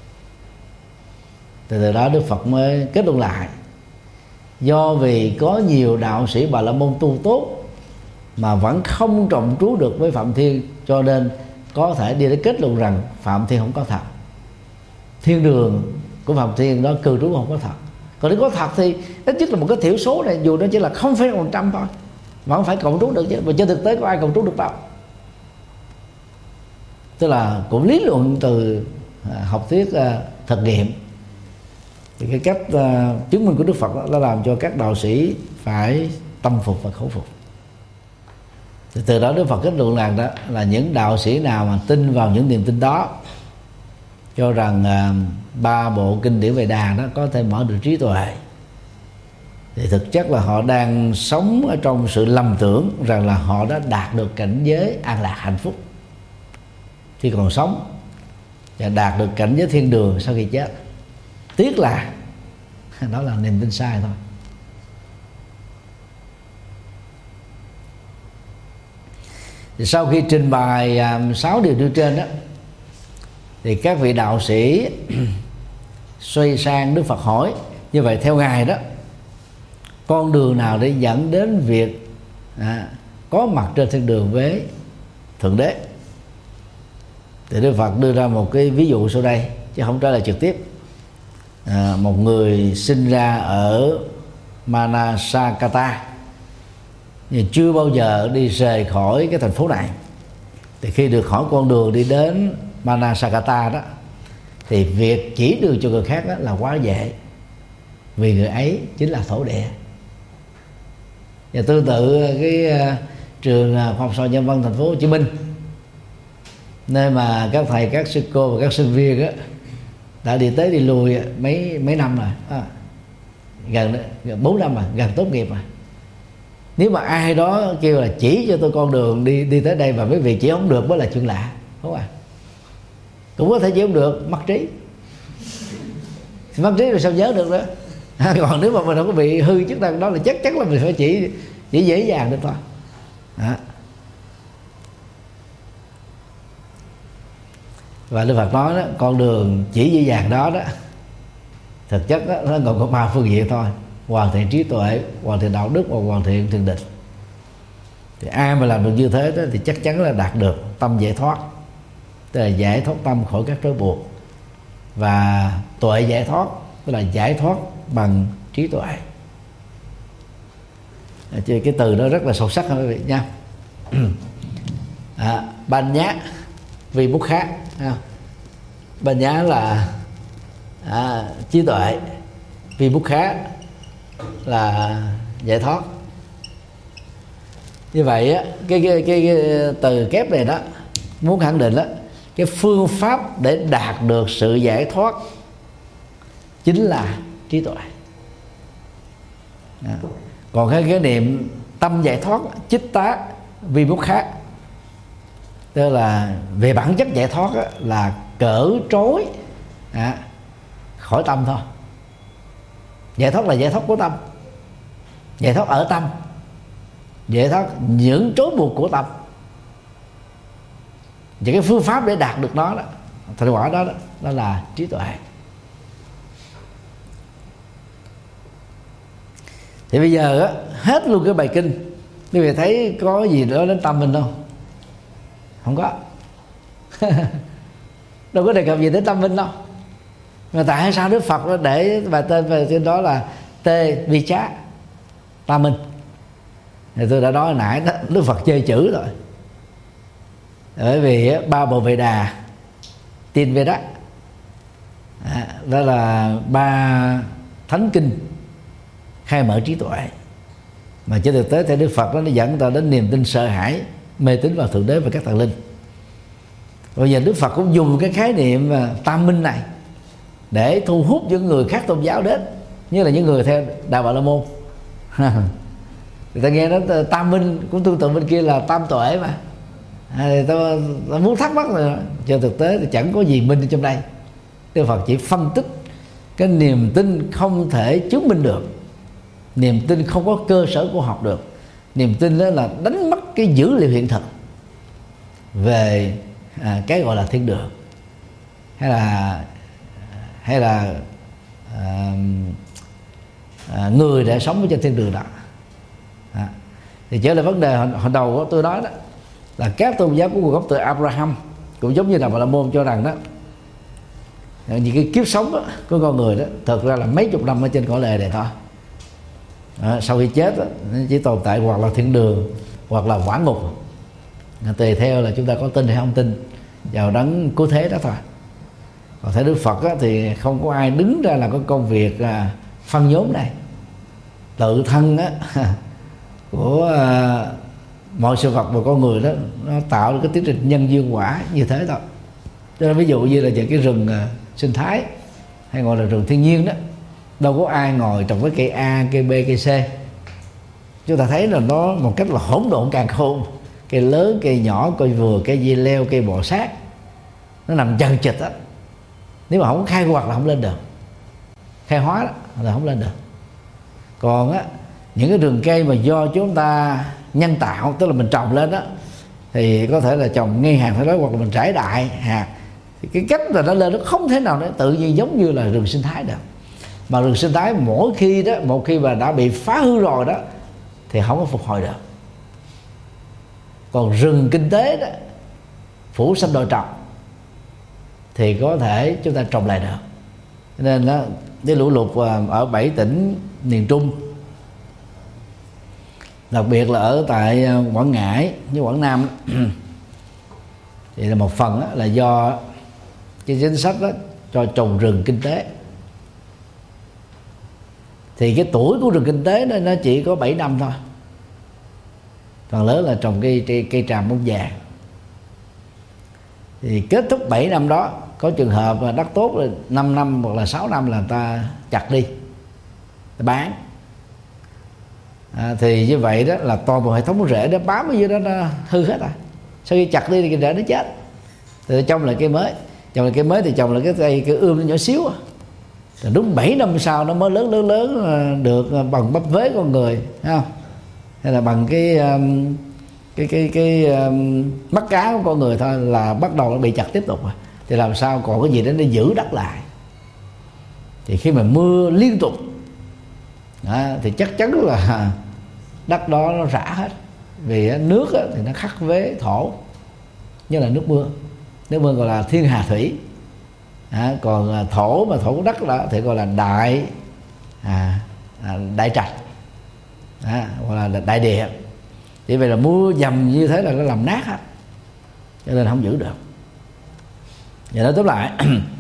B: Từ đó Đức Phật mới kết luận lại, do vì có nhiều đạo sĩ Bà La Môn tu tốt mà vẫn không cộng trú được với Phạm Thiên, cho nên có thể đi đến kết luận rằng Phạm Thiên không có thật, thiên đường của Phạm Thiên đó cư trú không có thật. Còn nếu có thật thì ít nhất là một cái thiểu số này, dù nó chỉ là 0,1% thôi, vẫn phải cộng trú được chứ. Mà trên thực tế có ai cộng trú được đâu. Tức là cũng lý luận từ học thuyết thực nghiệm. Thì cái cách chứng minh của Đức Phật đó, đã làm cho các đạo sĩ phải tâm phục và khẩu phục. Thì từ đó Đức Phật kết luận rằng đó là những đạo sĩ nào mà tin vào những niềm tin đó, cho rằng 3 bộ kinh điển Vệ Đà đó có thể mở được trí tuệ, thì thực chất là họ đang sống ở trong sự lầm tưởng rằng là họ đã đạt được cảnh giới an lạc hạnh phúc khi còn sống, và đạt được cảnh giới thiên đường sau khi chết. Tiếc là đó là niềm tin sai thôi. Thì sau khi trình bày 6 điều nêu trên đó, thì các vị đạo sĩ xoay sang Đức Phật hỏi: như vậy theo ngài đó, con đường nào để dẫn đến việc có mặt trên thiên đường với Thượng Đế? Thì Đức Phật đưa ra một cái ví dụ sau đây, chứ không trả lời trực tiếp. Một người sinh ra ở Manasakata, nhưng chưa bao giờ đi rời khỏi cái thành phố này. Thì khi được hỏi con đường đi đến Manasakata đó, thì việc chỉ đường cho người khác đó là quá dễ, vì người ấy chính là thổ địa. Và tương tự cái trường khoa học xã hội nhân văn thành phố Hồ Chí Minh, nơi mà các thầy, các sư cô và các sinh viên đó đã đi tới đi lui mấy năm rồi, gần 4 năm rồi, gần tốt nghiệp rồi. Nếu mà ai đó kêu là chỉ cho tôi con đường đi tới đây mà mấy vị chỉ không được, mới là chuyện lạ, đúng không ạ? Cũng có thể chỉ không được, mất trí. Mất trí rồi sao nhớ được đó. Còn nếu mà mình không có bị hư chức năng đó là chắc chắn là mình phải chỉ dễ dàng được thôi. Và Đức Phật nói đó, con đường chỉ dễ dàng đó thực chất đó, nó còn có 3 phương diện thôi: hoàn thiện trí tuệ, hoàn thiện đạo đức và hoàn thiện thiền định. Thì ai mà làm được như thế đó, thì chắc chắn là đạt được tâm giải thoát, tức là giải thoát tâm khỏi các trói buộc, và tuệ giải thoát, tức là giải thoát bằng trí tuệ. Cái từ đó rất là sâu sắc quý vị nha. Ban nhá vì bút khác, ban nhá là trí tuệ, vì bút khác là giải thoát. Như vậy á, cái từ kép này đó muốn khẳng định đó, cái phương pháp để đạt được sự giải thoát chính là trí tuệ. Còn cái khái niệm tâm giải thoát, chích tá vi bút khác, tức là về bản chất giải thoát là cỡ trối khỏi tâm thôi. Giải thoát là giải thoát của tâm, giải thoát ở tâm, giải thoát những trói buộc của tâm. Và cái phương pháp để đạt được nó đó, thành quả đó, đó là trí tuệ. Thì bây giờ á, hết luôn cái bài kinh, quý vị thấy có gì đó đến tâm mình không? Không có. Đâu có đề cập gì đến tâm mình đâu. Mà tại sao Đức Phật nó để bài tên về trên đó là Tê Vi Chá, tâm minh? Thì tôi đã nói hồi nãy đó, Đức Phật chơi chữ rồi. Bởi vì ba bộ Vệ Đà, Tin Veda, đó là ba thánh kinh khai mở trí tuệ. Mà trên thực tế theo Đức Phật đó, nó dẫn ta đến niềm tin sợ hãi, mê tín vào Thượng Đế và các thần linh. Bây giờ Đức Phật cũng dùng cái khái niệm tam minh này để thu hút những người khác tôn giáo đến, như là những người theo Đạo Bà La Môn. Người ta nghe nói tam minh cũng tương tự bên kia là tam tuệ mà. Thì tôi muốn thắc mắc rồi. Trên thực tế thì chẳng có gì minh trong đây. Đức Phật chỉ phân tích cái niềm tin không thể chứng minh được, niềm tin không có cơ sở của học được. Niềm tin đó là đánh mất cái dữ liệu hiện thực về cái gọi là thiên đường, hay là người đã sống ở trên thiên đường đó. Thì trở lại vấn đề hồi đầu của tôi nói đó, là các tôn giáo có nguồn gốc từ Abraham, cũng giống như là Bà La Môn cho rằng đó, những cái kiếp sống đó, của con người đó thực ra là mấy chục năm ở trên cõi lề này thôi. Sau khi chết đó, nó chỉ tồn tại hoặc là thiên đường hoặc là hỏa ngục, tùy theo là chúng ta có tin hay không tin vào đấng cứu thế đó thôi. Còn theo Đức Phật đó, thì không có ai đứng ra làm cái công việc phân nhóm này. Tự thân đó, của mọi sự vật và con người đó, nó tạo được cái tiến trình nhân duyên quả như thế thôi. Cho nên ví dụ như là những cái rừng sinh thái hay gọi là rừng thiên nhiên đó, đâu có ai ngồi trồng cái cây A, cây B, cây C. Chúng ta thấy là nó một cách là hỗn độn càn khôn, cây lớn, cây nhỏ, cây vừa, cây dây leo, cây bò sát, nó nằm chằng chịt á. Nếu mà không khai quật là không lên được, khai hóa đó, là không lên được. Còn á, những cái rừng cây mà do chúng ta nhân tạo, tức là mình trồng lên đó, thì có thể là trồng ngay hàng thế đó, hoặc là mình trải đại hạt, thì cái cách là nó lên nó không thể nào nó tự nhiên giống như là rừng sinh thái được. Mà rừng sinh thái mỗi khi đó, một khi mà đã bị phá hư rồi đó, thì không có phục hồi được. Còn rừng kinh tế đó, phủ xanh đồi trọc, thì có thể chúng ta trồng lại được. Nên đó, cái lũ lụt ở 7 tỉnh miền Trung, đặc biệt là ở tại Quảng Ngãi với Quảng Nam thì là một phần là do cái chính sách đó cho trồng rừng kinh tế. Thì cái tuổi của rừng kinh tế đó, nó chỉ có 7 năm thôi. Phần lớn là trồng cây tràm bông vàng. Thì kết thúc 7 năm đó, có trường hợp là đất tốt là 5 năm hoặc là 6 năm là người ta chặt đi, ta bán. Thì như vậy đó là toàn bộ hệ thống rễ nó bám ở dưới đó nó hư hết rồi. Sau khi chặt đi thì cái rễ nó chết, thì trồng lại cây mới. Trồng lại cây mới thì trồng lại cái ươm nó nhỏ xíu à. Rồi đúng 7 năm sau nó mới lớn được bằng bắp vế con người, thấy không? Hay là bằng cái mắt cá của con người thôi là bắt đầu nó bị chặt tiếp tục rồi. Thì làm sao còn cái gì để nó giữ đất lại? Thì khi mà mưa liên tục thì chắc chắn là đất đó nó rã hết. Vì nước thì nó khắc với thổ, như là nước mưa. Nước mưa gọi là thiên hà thủy. Còn thổ mà thổ đất đó thì gọi là đại trạch, hoặc là đại địa. Thì vậy là mưa dầm như thế là nó làm nát hết, cho nên không giữ được. Vậy nói tóm lại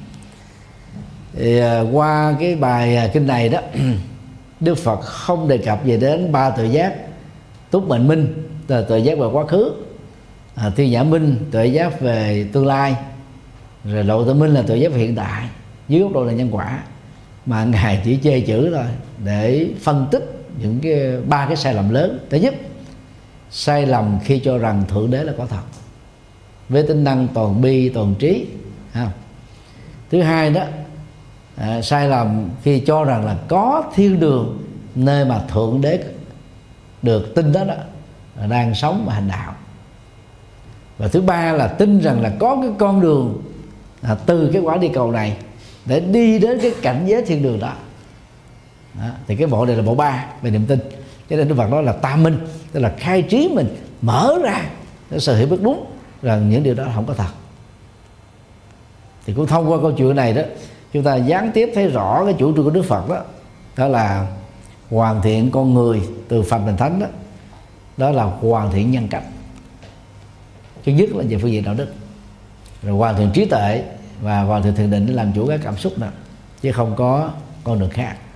B: thì qua cái bài kinh này đó, Đức Phật không đề cập về đến ba tuệ giác: túc mệnh minh, tuệ giác về quá khứ; thiên nhãn minh, tuệ giác về tương lai; rồi lộ tự minh là tuệ giác về hiện tại, dưới góc độ là nhân quả. Mà Ngài chỉ chê chữ thôi để phân tích những ba cái sai lầm lớn. Thứ nhất, sai lầm khi cho rằng Thượng Đế là có thật, với tính năng toàn bi toàn trí. Thứ hai đó, sai lầm khi cho rằng là có thiên đường, nơi mà Thượng Đế được tin đó, đang sống và hành đạo. Và thứ ba là tin rằng là có cái con đường từ cái quả địa cầu này để đi đến cái cảnh giới thiên đường đó. Thì cái bộ này là bộ 3 về niềm tin. Cho nên Đức Phật nói là tam minh, tức là khai trí mình, mở ra cái sự hiểu biết đúng rằng những điều đó không có thật. Thì cũng thông qua câu chuyện này đó, chúng ta gián tiếp thấy rõ cái chủ trương của Đức Phật đó, đó là hoàn thiện con người từ phàm thành thánh đó, đó là hoàn thiện nhân cách. Thứ nhất là về phương diện đạo đức, rồi hoàn thiện trí tuệ và hoàn thiện thiền định để làm chủ các cảm xúc đó, chứ không có con đường khác.